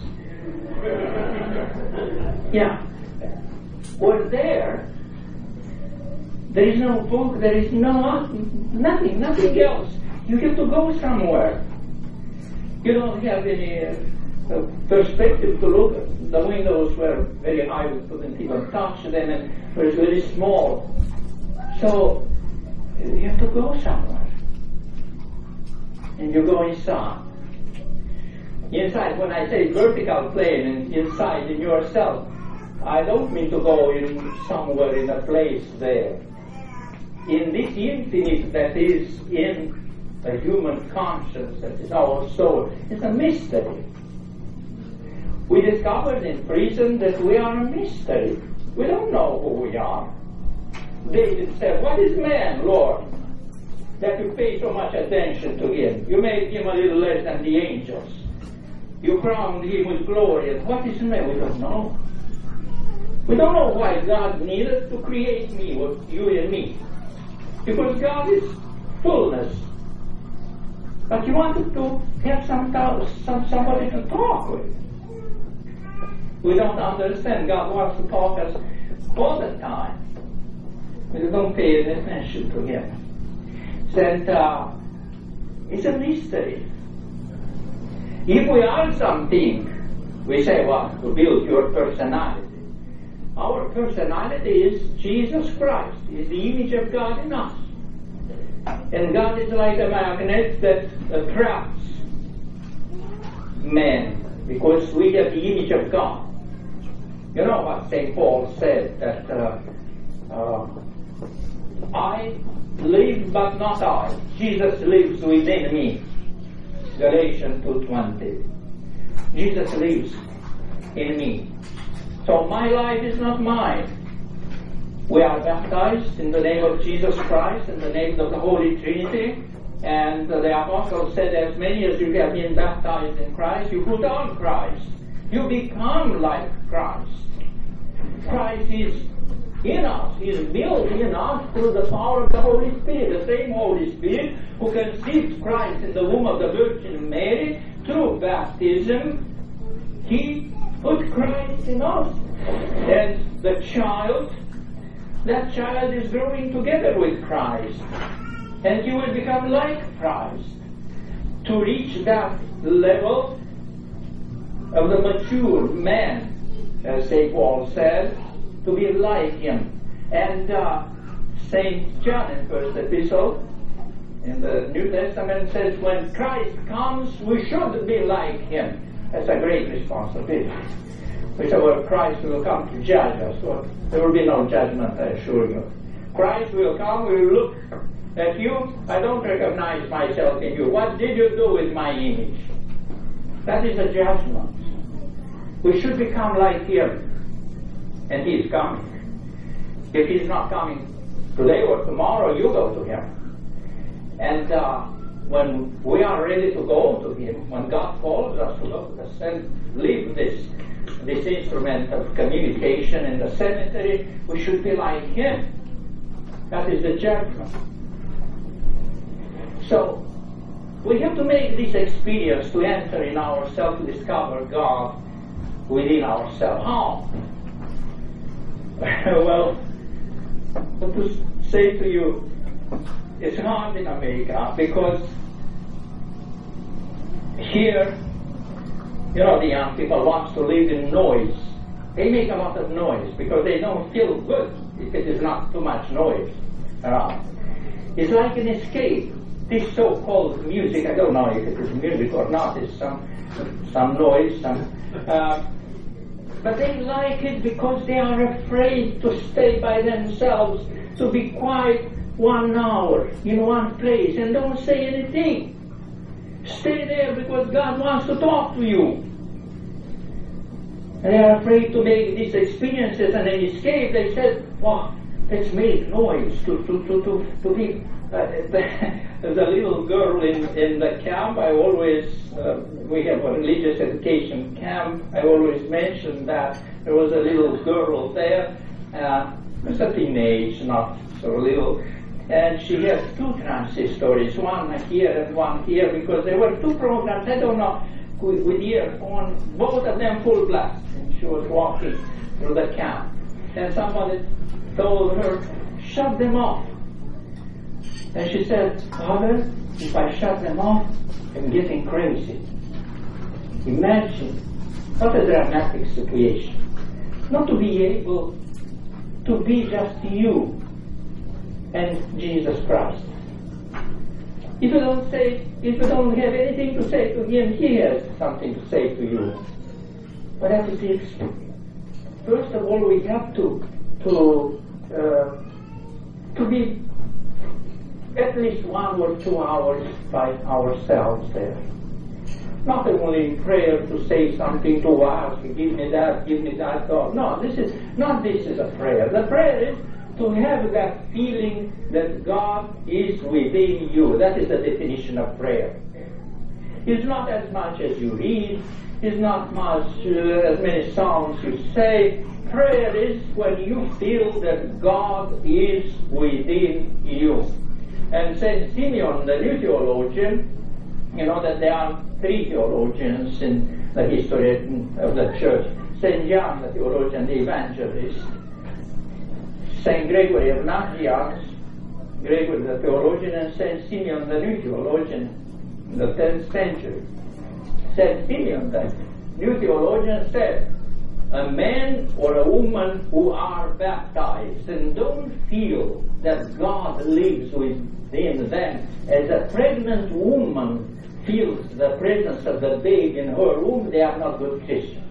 Yeah. Or there, there is no book, there is no nothing, nothing else. You have to go somewhere. You don't have any uh, perspective to look at. The windows were very high, we couldn't even touch them, and it was very small. So you have to go somewhere. And you go inside. Inside, when I say vertical plane, and inside in yourself, I don't mean to go in somewhere in a place there. In this infinite that is in the human conscience, that is our soul, it's a mystery. We discovered in prison that we are a mystery. We don't know who we are. David said, "What is man, Lord, that you pay so much attention to him? You made him a little less than the angels. You crowned him with glory. And what is man? We don't know. We don't know why God needed to create me, with you and me. Because God is fullness. But you wanted to have some, some somebody to talk with. We don't understand. God wants to talk to us all the time. We don't pay any attention to Him. Said, uh, it's a mystery. If we are something, we say, well, to build your personality. Our personality is Jesus Christ, is the image of God in us. And God is like a magnet that attracts men, because we have the image of God. You know what Saint Paul said, that uh, uh, I live but not I. Jesus lives within me. Galatians two twenty. Jesus lives in me. So my life is not mine. We are baptized in the name of Jesus Christ, in the name of the Holy Trinity. And the Apostle said, as many as you have been baptized in Christ, you put on Christ. You become like Christ. Christ is in us, is built in us through the power of the Holy Spirit. The same Holy Spirit who conceived Christ in the womb of the Virgin Mary through baptism, He put Christ in us. And the child, that child is growing together with Christ. And he will become like Christ. To reach that level of the mature man, as Saint Paul said, to be like him. And uh, Saint John in First Epistle in the New Testament says, when Christ comes, we should be like him. That's a great responsibility. We say, well, Christ will come to judge us. Well, there will be no judgment, I assure you. Christ will come, we will look at you. I don't recognize myself in you. What did you do with my image? That is a judgment. We should become like him. And he is coming. If he's not coming today or tomorrow, you go to him. And uh, when we are ready to go to him, when God calls us to go to us and leave this, this instrument of communication in the cemetery, we should be like him. That is the judgment. So, we have to make this experience to enter in ourselves, to discover God within ourselves. How? Well, what to say to you, it's hard in America because here, you know, the young people want to live in noise. They make a lot of noise because they don't feel good if it is not too much noise around. It's like an escape. This so-called music, I don't know if it is music or not, it's some some noise, some. Uh, but they like it because they are afraid to stay by themselves, to be quiet one hour in one place and don't say anything. Stay there because God wants to talk to you. And they are afraid to make these experiences and an escape. They said, well, let's make noise to, to, to, to, to be... Uh, the, the little girl in, in the camp, I always, uh, we have a religious education camp, I always mention that there was a little girl there, uh, was a teenage, not so little, and she has two transistors, one here and one here, because there were two programs, I don't know, with, with earphone, both of them full blast. And she was walking through the camp. And somebody told her, shut them off. And she said, Father, if I shut them off, I'm getting crazy. Imagine what a dramatic situation. Not to be able to be just you and Jesus Christ. If you don't say, if you don't have anything to say to Him, He has something to say to you. But that is the experience. First of all, we have to to uh, to be at least one or two hours by ourselves there. Not only in prayer to say something to ask, give me that, give me that thought. No, this is not this is a prayer. The prayer is to have that feeling that God is within you. That is the definition of prayer. It's not as much as you read, it's not much uh, as many songs you say. Prayer is when you feel that God is within you. And Saint Simeon, the new theologian, you know that there are three theologians in the history of the church. Saint John, the theologian, the evangelist. Saint Gregory of Nazianz, Gregory the theologian, and Saint Simeon, the new theologian, in the tenth century. Saint Simeon, the new theologian, said, a man or a woman who are baptized and don't feel that God lives within them, as a pregnant woman feels the presence of the babe in her womb, they are not good Christians.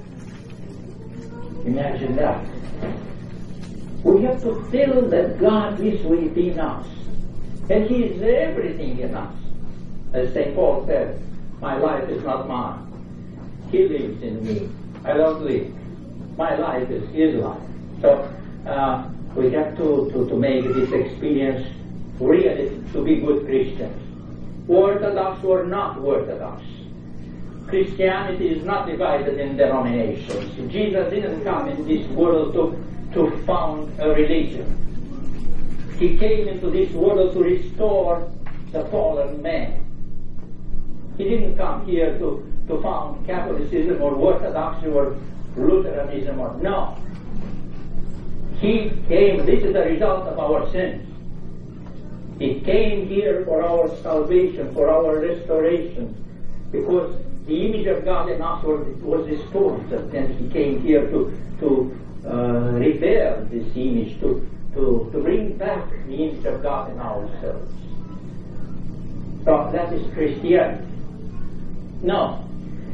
Imagine that. We have to feel that God is within us, and He is everything in us. As Saint Paul said, my life is not mine. He lives in me. I don't live. My life is His life. So uh, we have to, to, to make this experience really to be good Christians. Orthodox or not Orthodox. Christianity is not divided in denominations. Jesus didn't come in this world to, to found a religion. He came into this world to restore the fallen man. He didn't come here to, to found Catholicism or Orthodoxy or Lutheranism or no. He came, this is the result of our sins. He came here for our salvation, for our restoration, because the image of God in us was, was distorted, and He came here to, to uh, repair this image, to, to, to bring back the image of God in ourselves. So that is Christianity. No.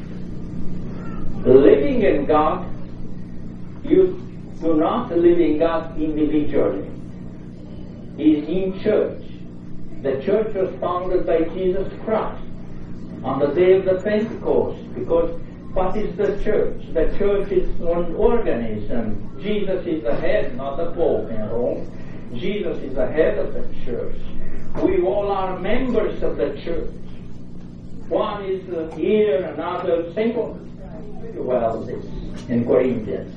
Living in God, you do not live in God individually. He is in church. The church was founded by Jesus Christ on the day of the Pentecost, because what is the church? The church is one organism. Jesus is the head, not the Pope in Rome. Jesus is the head of the church. We all are members of the church. One is uh, here, another single. Well, this in Corinthians.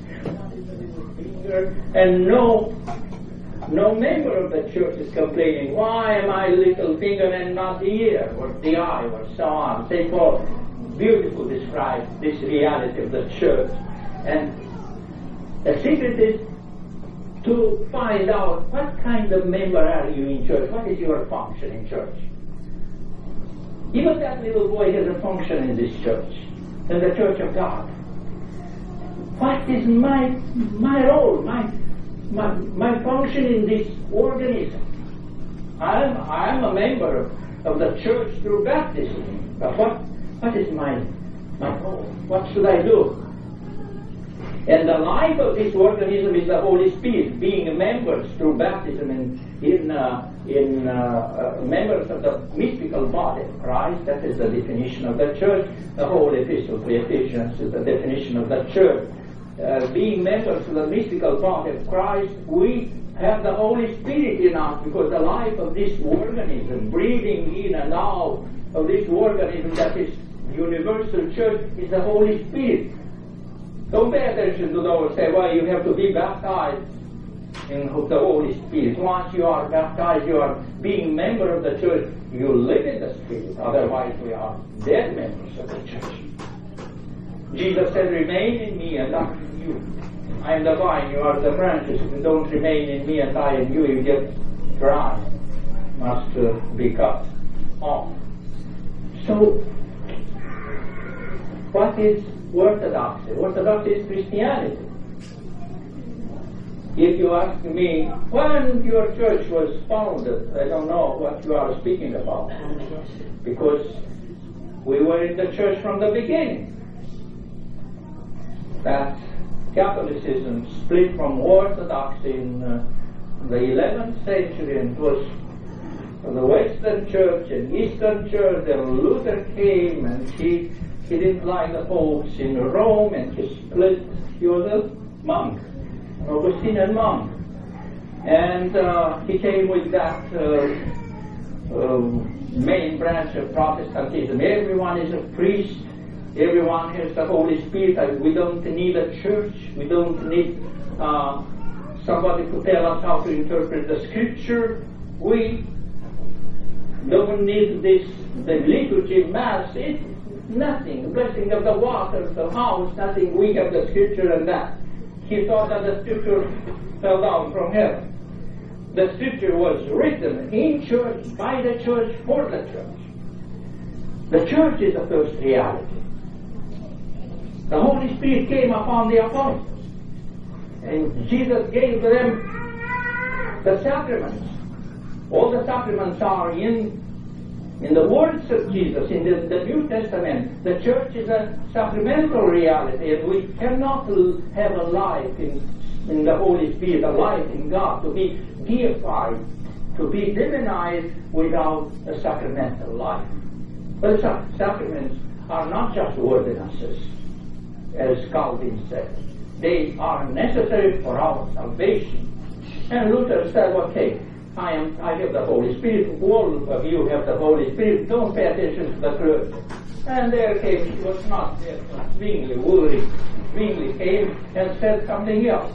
And no No member of the church is complaining, why am I little finger and not the ear, or the eye, or so on. Saint Paul beautifully describes this reality of the church. And the secret is to find out what kind of member are you in church, what is your function in church. Even that little boy has a function in this church, in the church of God. What is my my role, my My, my function in this organism? I'm, I'm a member of, of the church through baptism. But what, what is my, my role? What should I do? And the life of this organism is the Holy Spirit, being members through baptism in, in, uh, in uh, uh, members of the mystical body of Christ. That is the definition of the church. The whole epistle to Ephesians is the definition of the church. Uh, being members of the mystical body of Christ, we have the Holy Spirit in us, because the life of this organism, breathing in and out of this organism that is universal church, is the Holy Spirit. Don't pay attention to those who say, well, you have to be baptized. in the Holy Spirit. Once you are baptized, you are being member of the church. You live in the Spirit. Otherwise, we are dead members of the church. Jesus said, remain in me and I in you. I am the vine, you are the branches. If you don't remain in me and I in you, you get dry. Must uh, be cut off. So, what is orthodoxy? Orthodoxy is Christianity. If you ask me, when your church was founded, I don't know what you are speaking about. Because we were in the church from the beginning. That Catholicism split from Orthodoxy in uh, the eleventh century, and it was the Western Church and Eastern Church. Then Luther came, and he, he didn't like the popes in Rome, and he split. He was a monk, an Augustinian monk. And uh, he came with that uh, uh, main branch of Protestantism. Everyone is a priest. Everyone has the Holy Spirit. We don't need a church. We don't need uh, somebody to tell us how to interpret the Scripture. We don't need this, the liturgy, Mass. It's nothing. The blessing of the water, the house, nothing. We have the Scripture and that. He thought that the Scripture fell down from heaven. The Scripture was written in church, by the church, for the church. The church is the first reality. The Holy Spirit came upon the apostles, and Jesus gave them the sacraments. All the sacraments are in in the words of Jesus, in the, the New Testament. The church is a sacramental reality, and we cannot have a life in, in the Holy Spirit, a life in God, to be deified, to be divinized without a sacramental life. But the sacraments are not just ordinances, as Calvin said. They are necessary for our salvation. And Luther said, okay, I am I have the Holy Spirit, all of you have the Holy Spirit, don't pay attention to the church. And there came, he was not there, Zwingli, Ulrich. Zwingli came and said something else.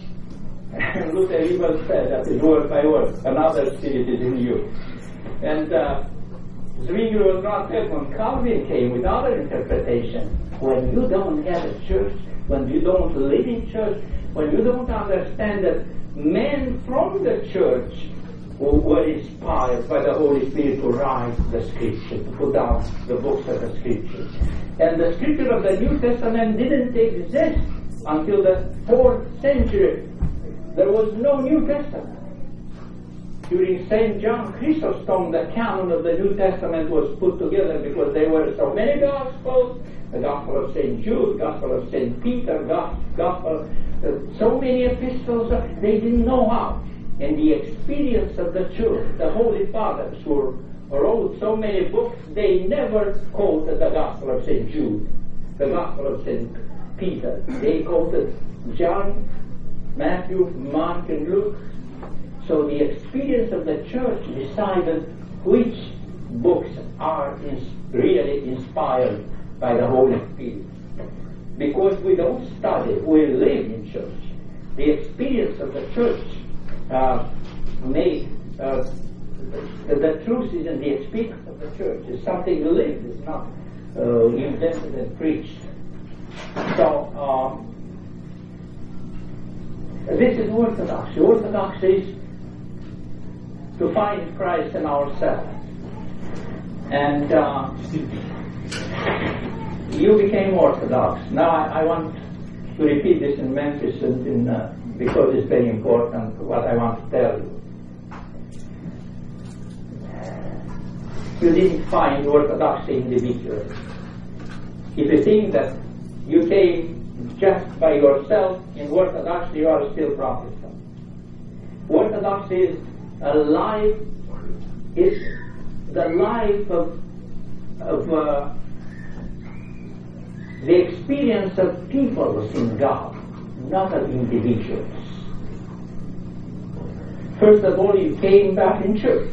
And Luther even said that in word by word, another spirit is in you. And uh, Zwingli was not there when Calvin came with other interpretation. When you don't have a church, when you don't live in church, when you don't understand that men from the church were inspired by the Holy Spirit to write the Scripture, to put down the books of the Scripture. And the Scripture of the New Testament didn't exist until the fourth century. There was no New Testament. During Saint John Chrysostom, the canon of the New Testament was put together because there were so many Gospels, the Gospel of Saint Jude, Gospel of Saint Peter, Gospel, uh, so many epistles, uh, they didn't know how. And the experience of the church, the Holy Fathers who wrote so many books, they never quoted the Gospel of Saint Jude, the Gospel of Saint Peter. They quoted John, Matthew, Mark, and Luke. So the experience of the church decided which books are ins- really inspired by the Holy Spirit. Because we don't study, we live in church. The experience of the church uh, made, uh, the, the truth is in the experience of the church. It's something lived, it's not uh, invented and preached. So, um, this is orthodoxy. Orthodoxy is to find Christ in ourselves. And uh, you became Orthodox. Now I, I want to repeat this in Memphis and in, uh, because it's very important what I want to tell you. You didn't find Orthodoxy individually. If you think that you came just by yourself in Orthodoxy, you are still Protestant. Orthodoxy is a life, is the life of, of uh, the experience of peoples in God, not of individuals. First of all, you came back in church.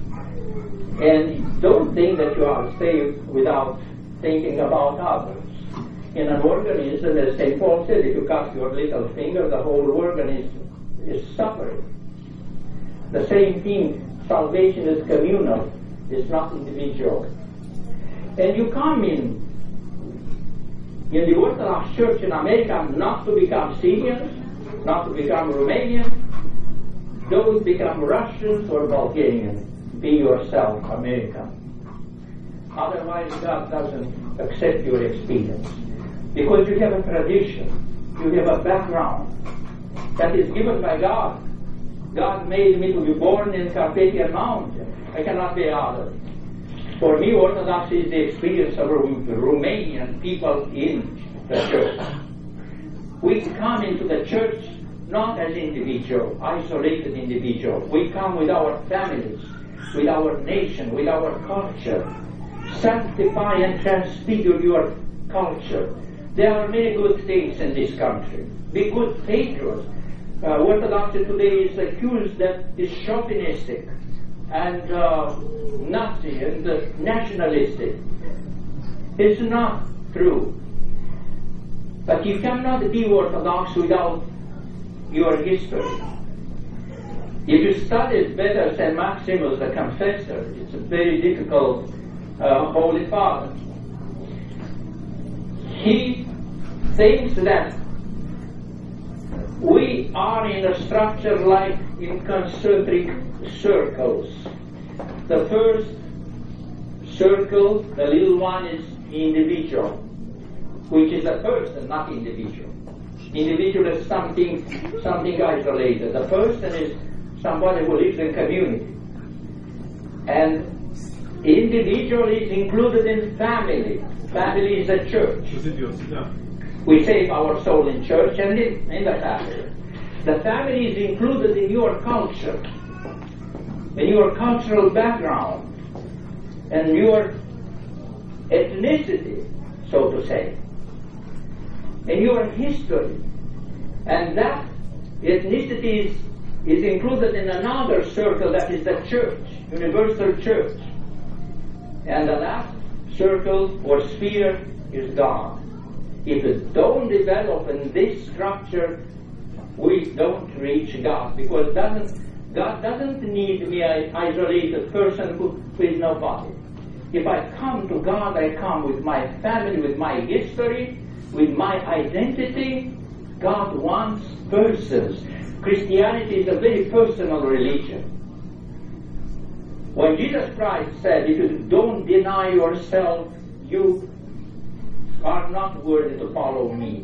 And don't think that you are saved without thinking about others. In an organism, as Saint Paul said, if you cut your little finger, the whole organism is suffering. The same thing, salvation is communal, it's not individual. And you come in, in the Orthodox Church in America, not to become Syrians, not to become Romanian, don't become Russians or Bulgarian. Be yourself American. Otherwise, God doesn't accept your experience. Because you have a tradition, you have a background that is given by God. God made me to be born in Carpathian Mountain. I cannot be other. For me, Orthodoxy is the experience of Romanian people in the church. We come into the church not as individual, isolated individual. We come with our families, with our nation, with our culture. Sanctify and transfigure your culture. There are many good things in this country. Be good patriots. Uh, Orthodoxy today is accused that it's chauvinistic and uh, Nazi and uh, nationalistic. It's not true. But you cannot be Orthodox without your history. If you study better Saint Maximus the Confessor, it's a very difficult uh, Holy Father. He thinks that we are in a structure like in concentric circles. The first circle, the little one, is individual, which is a person, not individual. Individual is something, something isolated. The person is somebody who lives in community. And individual is included in family. Family is a church. We save our soul in church and in, in the family. The family is included in your culture, in your cultural background, and your ethnicity, so to say, in your history. And that ethnicity is, is included in another circle, that is the church, universal church. And the last circle or sphere is God. If we don't develop in this structure, we don't reach God, because doesn't, God doesn't need me an isolated person who, who is nobody. If I come to God, I come with my family, with my history, with my identity. God wants persons. Christianity is a very personal religion. When Jesus Christ said, if you don't deny yourself, you are not worthy to follow me.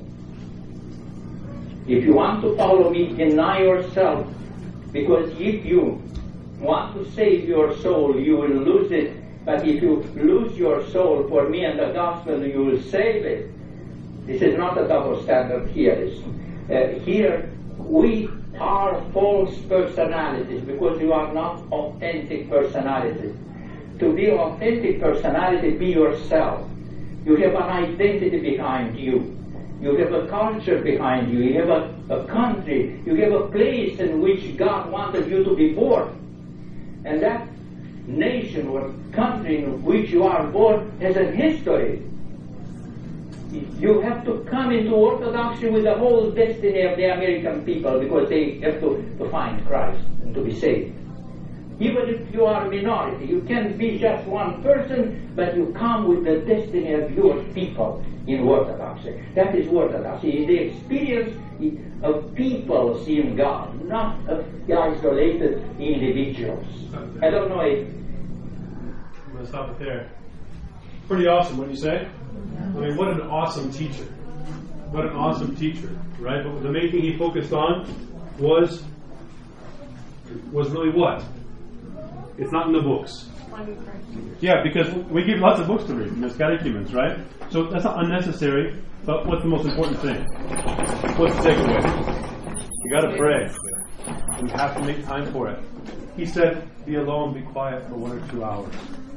If you want to follow me, deny yourself, because if you want to save your soul, you will lose it. But if you lose your soul for me and the gospel, you will save it. This is not a double standard here. Uh, here, we are false personalities, because you are not authentic personalities. To be authentic personality, be yourself. You have an identity behind you. You have a culture behind you. You have a, a country. You have a place in which God wanted you to be born. And that nation or country in which you are born has a history. You have to come into Orthodoxy with the whole destiny of the American people, because they have to, to find Christ and to be saved. Even if you are a minority, you can be just one person, but you come with the destiny of your people in Orthodoxy. That is Orthodoxy. It's the experience of people seeing God, not of isolated individuals. I don't know if... I'm going to stop it there. Pretty awesome, wouldn't you say? I mean, what an awesome teacher. What an awesome teacher, right? But the main thing he focused on was, was really what? It's not in the books. Yeah, because we give lots of books to read, and there's catechumens, right? So that's not unnecessary, but what's the most important thing? What's the takeaway? You gotta pray. You have to make time for it. He said, be alone, be quiet for one or two hours.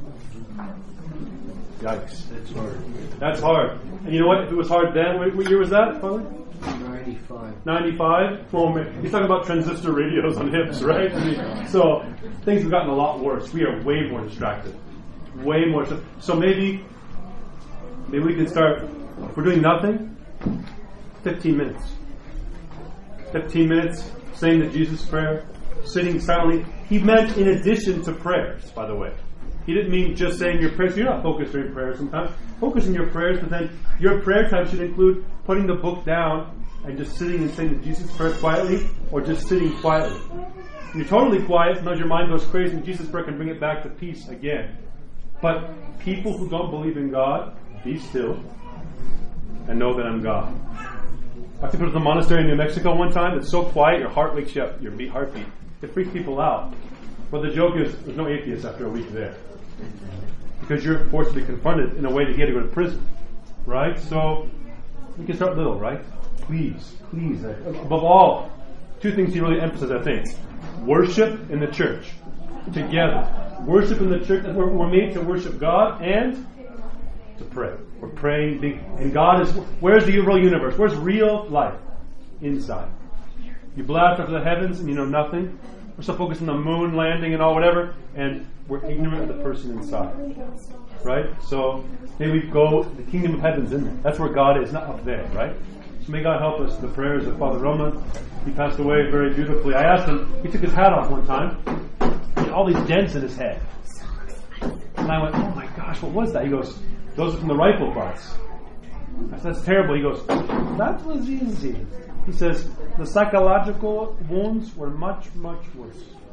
Yikes. That's hard. That's hard. And you know what? If it was hard then, what, what year was that, Father? ninety-five. ninety-five? Oh, man. He's talking about transistor radios on hips, right? I mean, so things have gotten a lot worse. We are way more distracted. Way more. So, so maybe, maybe we can start, if we're doing nothing, fifteen minutes. fifteen minutes, saying the Jesus prayer, sitting silently. He meant in addition to prayers, by the way. He didn't mean just saying your prayers. You're not focused during prayer sometimes. Focus on your prayers, but then your prayer time should include putting the book down and just sitting and saying the Jesus prayer quietly, or just sitting quietly. When you're totally quiet, sometimes your mind goes crazy, and Jesus prayer can bring it back to peace again. But people who don't believe in God, be still and know that I'm God. I took people to the monastery in New Mexico one time. It's so quiet, your heart wakes you up, your beat, heartbeat. It freaks people out. But the joke is, there's no atheists after a week there. Because you're forced to be confronted in a way that he had to go to prison. Right? So, we can start little, right? Please, please. Above all, two things he really emphasized, I think. Worship in the church. Together. Worship in the church. We're, we're made to worship God and to pray. We're praying. And God is, where's the real universe? Where's real life? Inside. You blast up to the heavens and you know nothing. We're so focused on the moon landing and all whatever, and we're ignorant of the person inside. Right? So, may we go, the kingdom of heaven's in there. That's where God is, not up there, right? So may God help us. The prayers of Father Roman. He passed away very beautifully. I asked him, he took his hat off one time. He had all these dents in his head. And I went, oh my gosh, what was that? He goes, those are from the rifle butts. I said, that's terrible. He goes, that was easy. He says, the psychological wounds were much, much worse.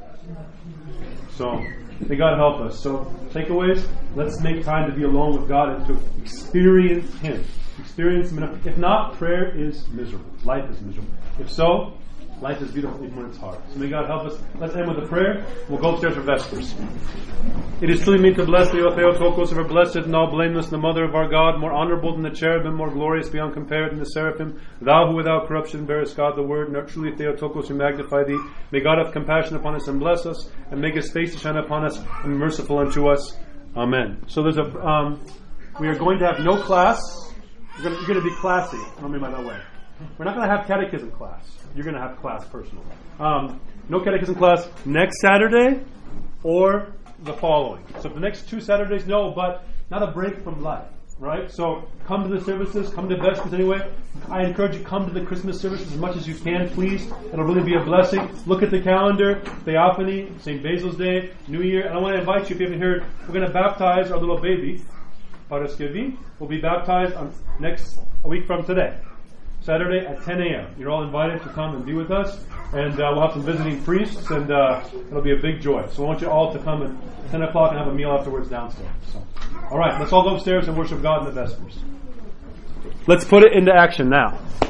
So, may God help us. So, takeaways, let's make time to be alone with God and to experience Him. Experience Him. If not, prayer is miserable. Life is miserable. If so, life is beautiful even when it's hard. So may God help us. Let's end with a prayer. We'll go upstairs for Vespers. It is truly meet to bless thee, O Theotokos, ever blessed and all blameless, the Mother of our God, more honorable than the cherubim, more glorious beyond compared than the seraphim. Thou who without corruption bearest God the Word, and art truly Theotokos, we magnify thee. May God have compassion upon us and bless us, and make His face to shine upon us, and be merciful unto us. Amen. So there's a, um, we are going to have no class. You're going to, you're going to be classy. I don't mean by that way. We're not going to have catechism class. You're going to have class personal. Um, no catechism class next Saturday or the following. So for the next two Saturdays, no, but not a break from life, right? So come to the services, come to Vespers anyway. I encourage you, come to the Christmas services as much as you can, please. It'll really be a blessing. Look at the calendar, Theophany, Saint Basil's Day, New Year. And I want to invite you, if you haven't heard, we're going to baptize our little baby, Paraskevi. Will be baptized on next, a week from today. Saturday at ten a.m. You're all invited to come and be with us, and uh, we'll have some visiting priests, and uh, it'll be a big joy. So I want you all to come at ten o'clock and have a meal afterwards downstairs. So, all right, let's all go upstairs and worship God in the Vespers. Let's put it into action now.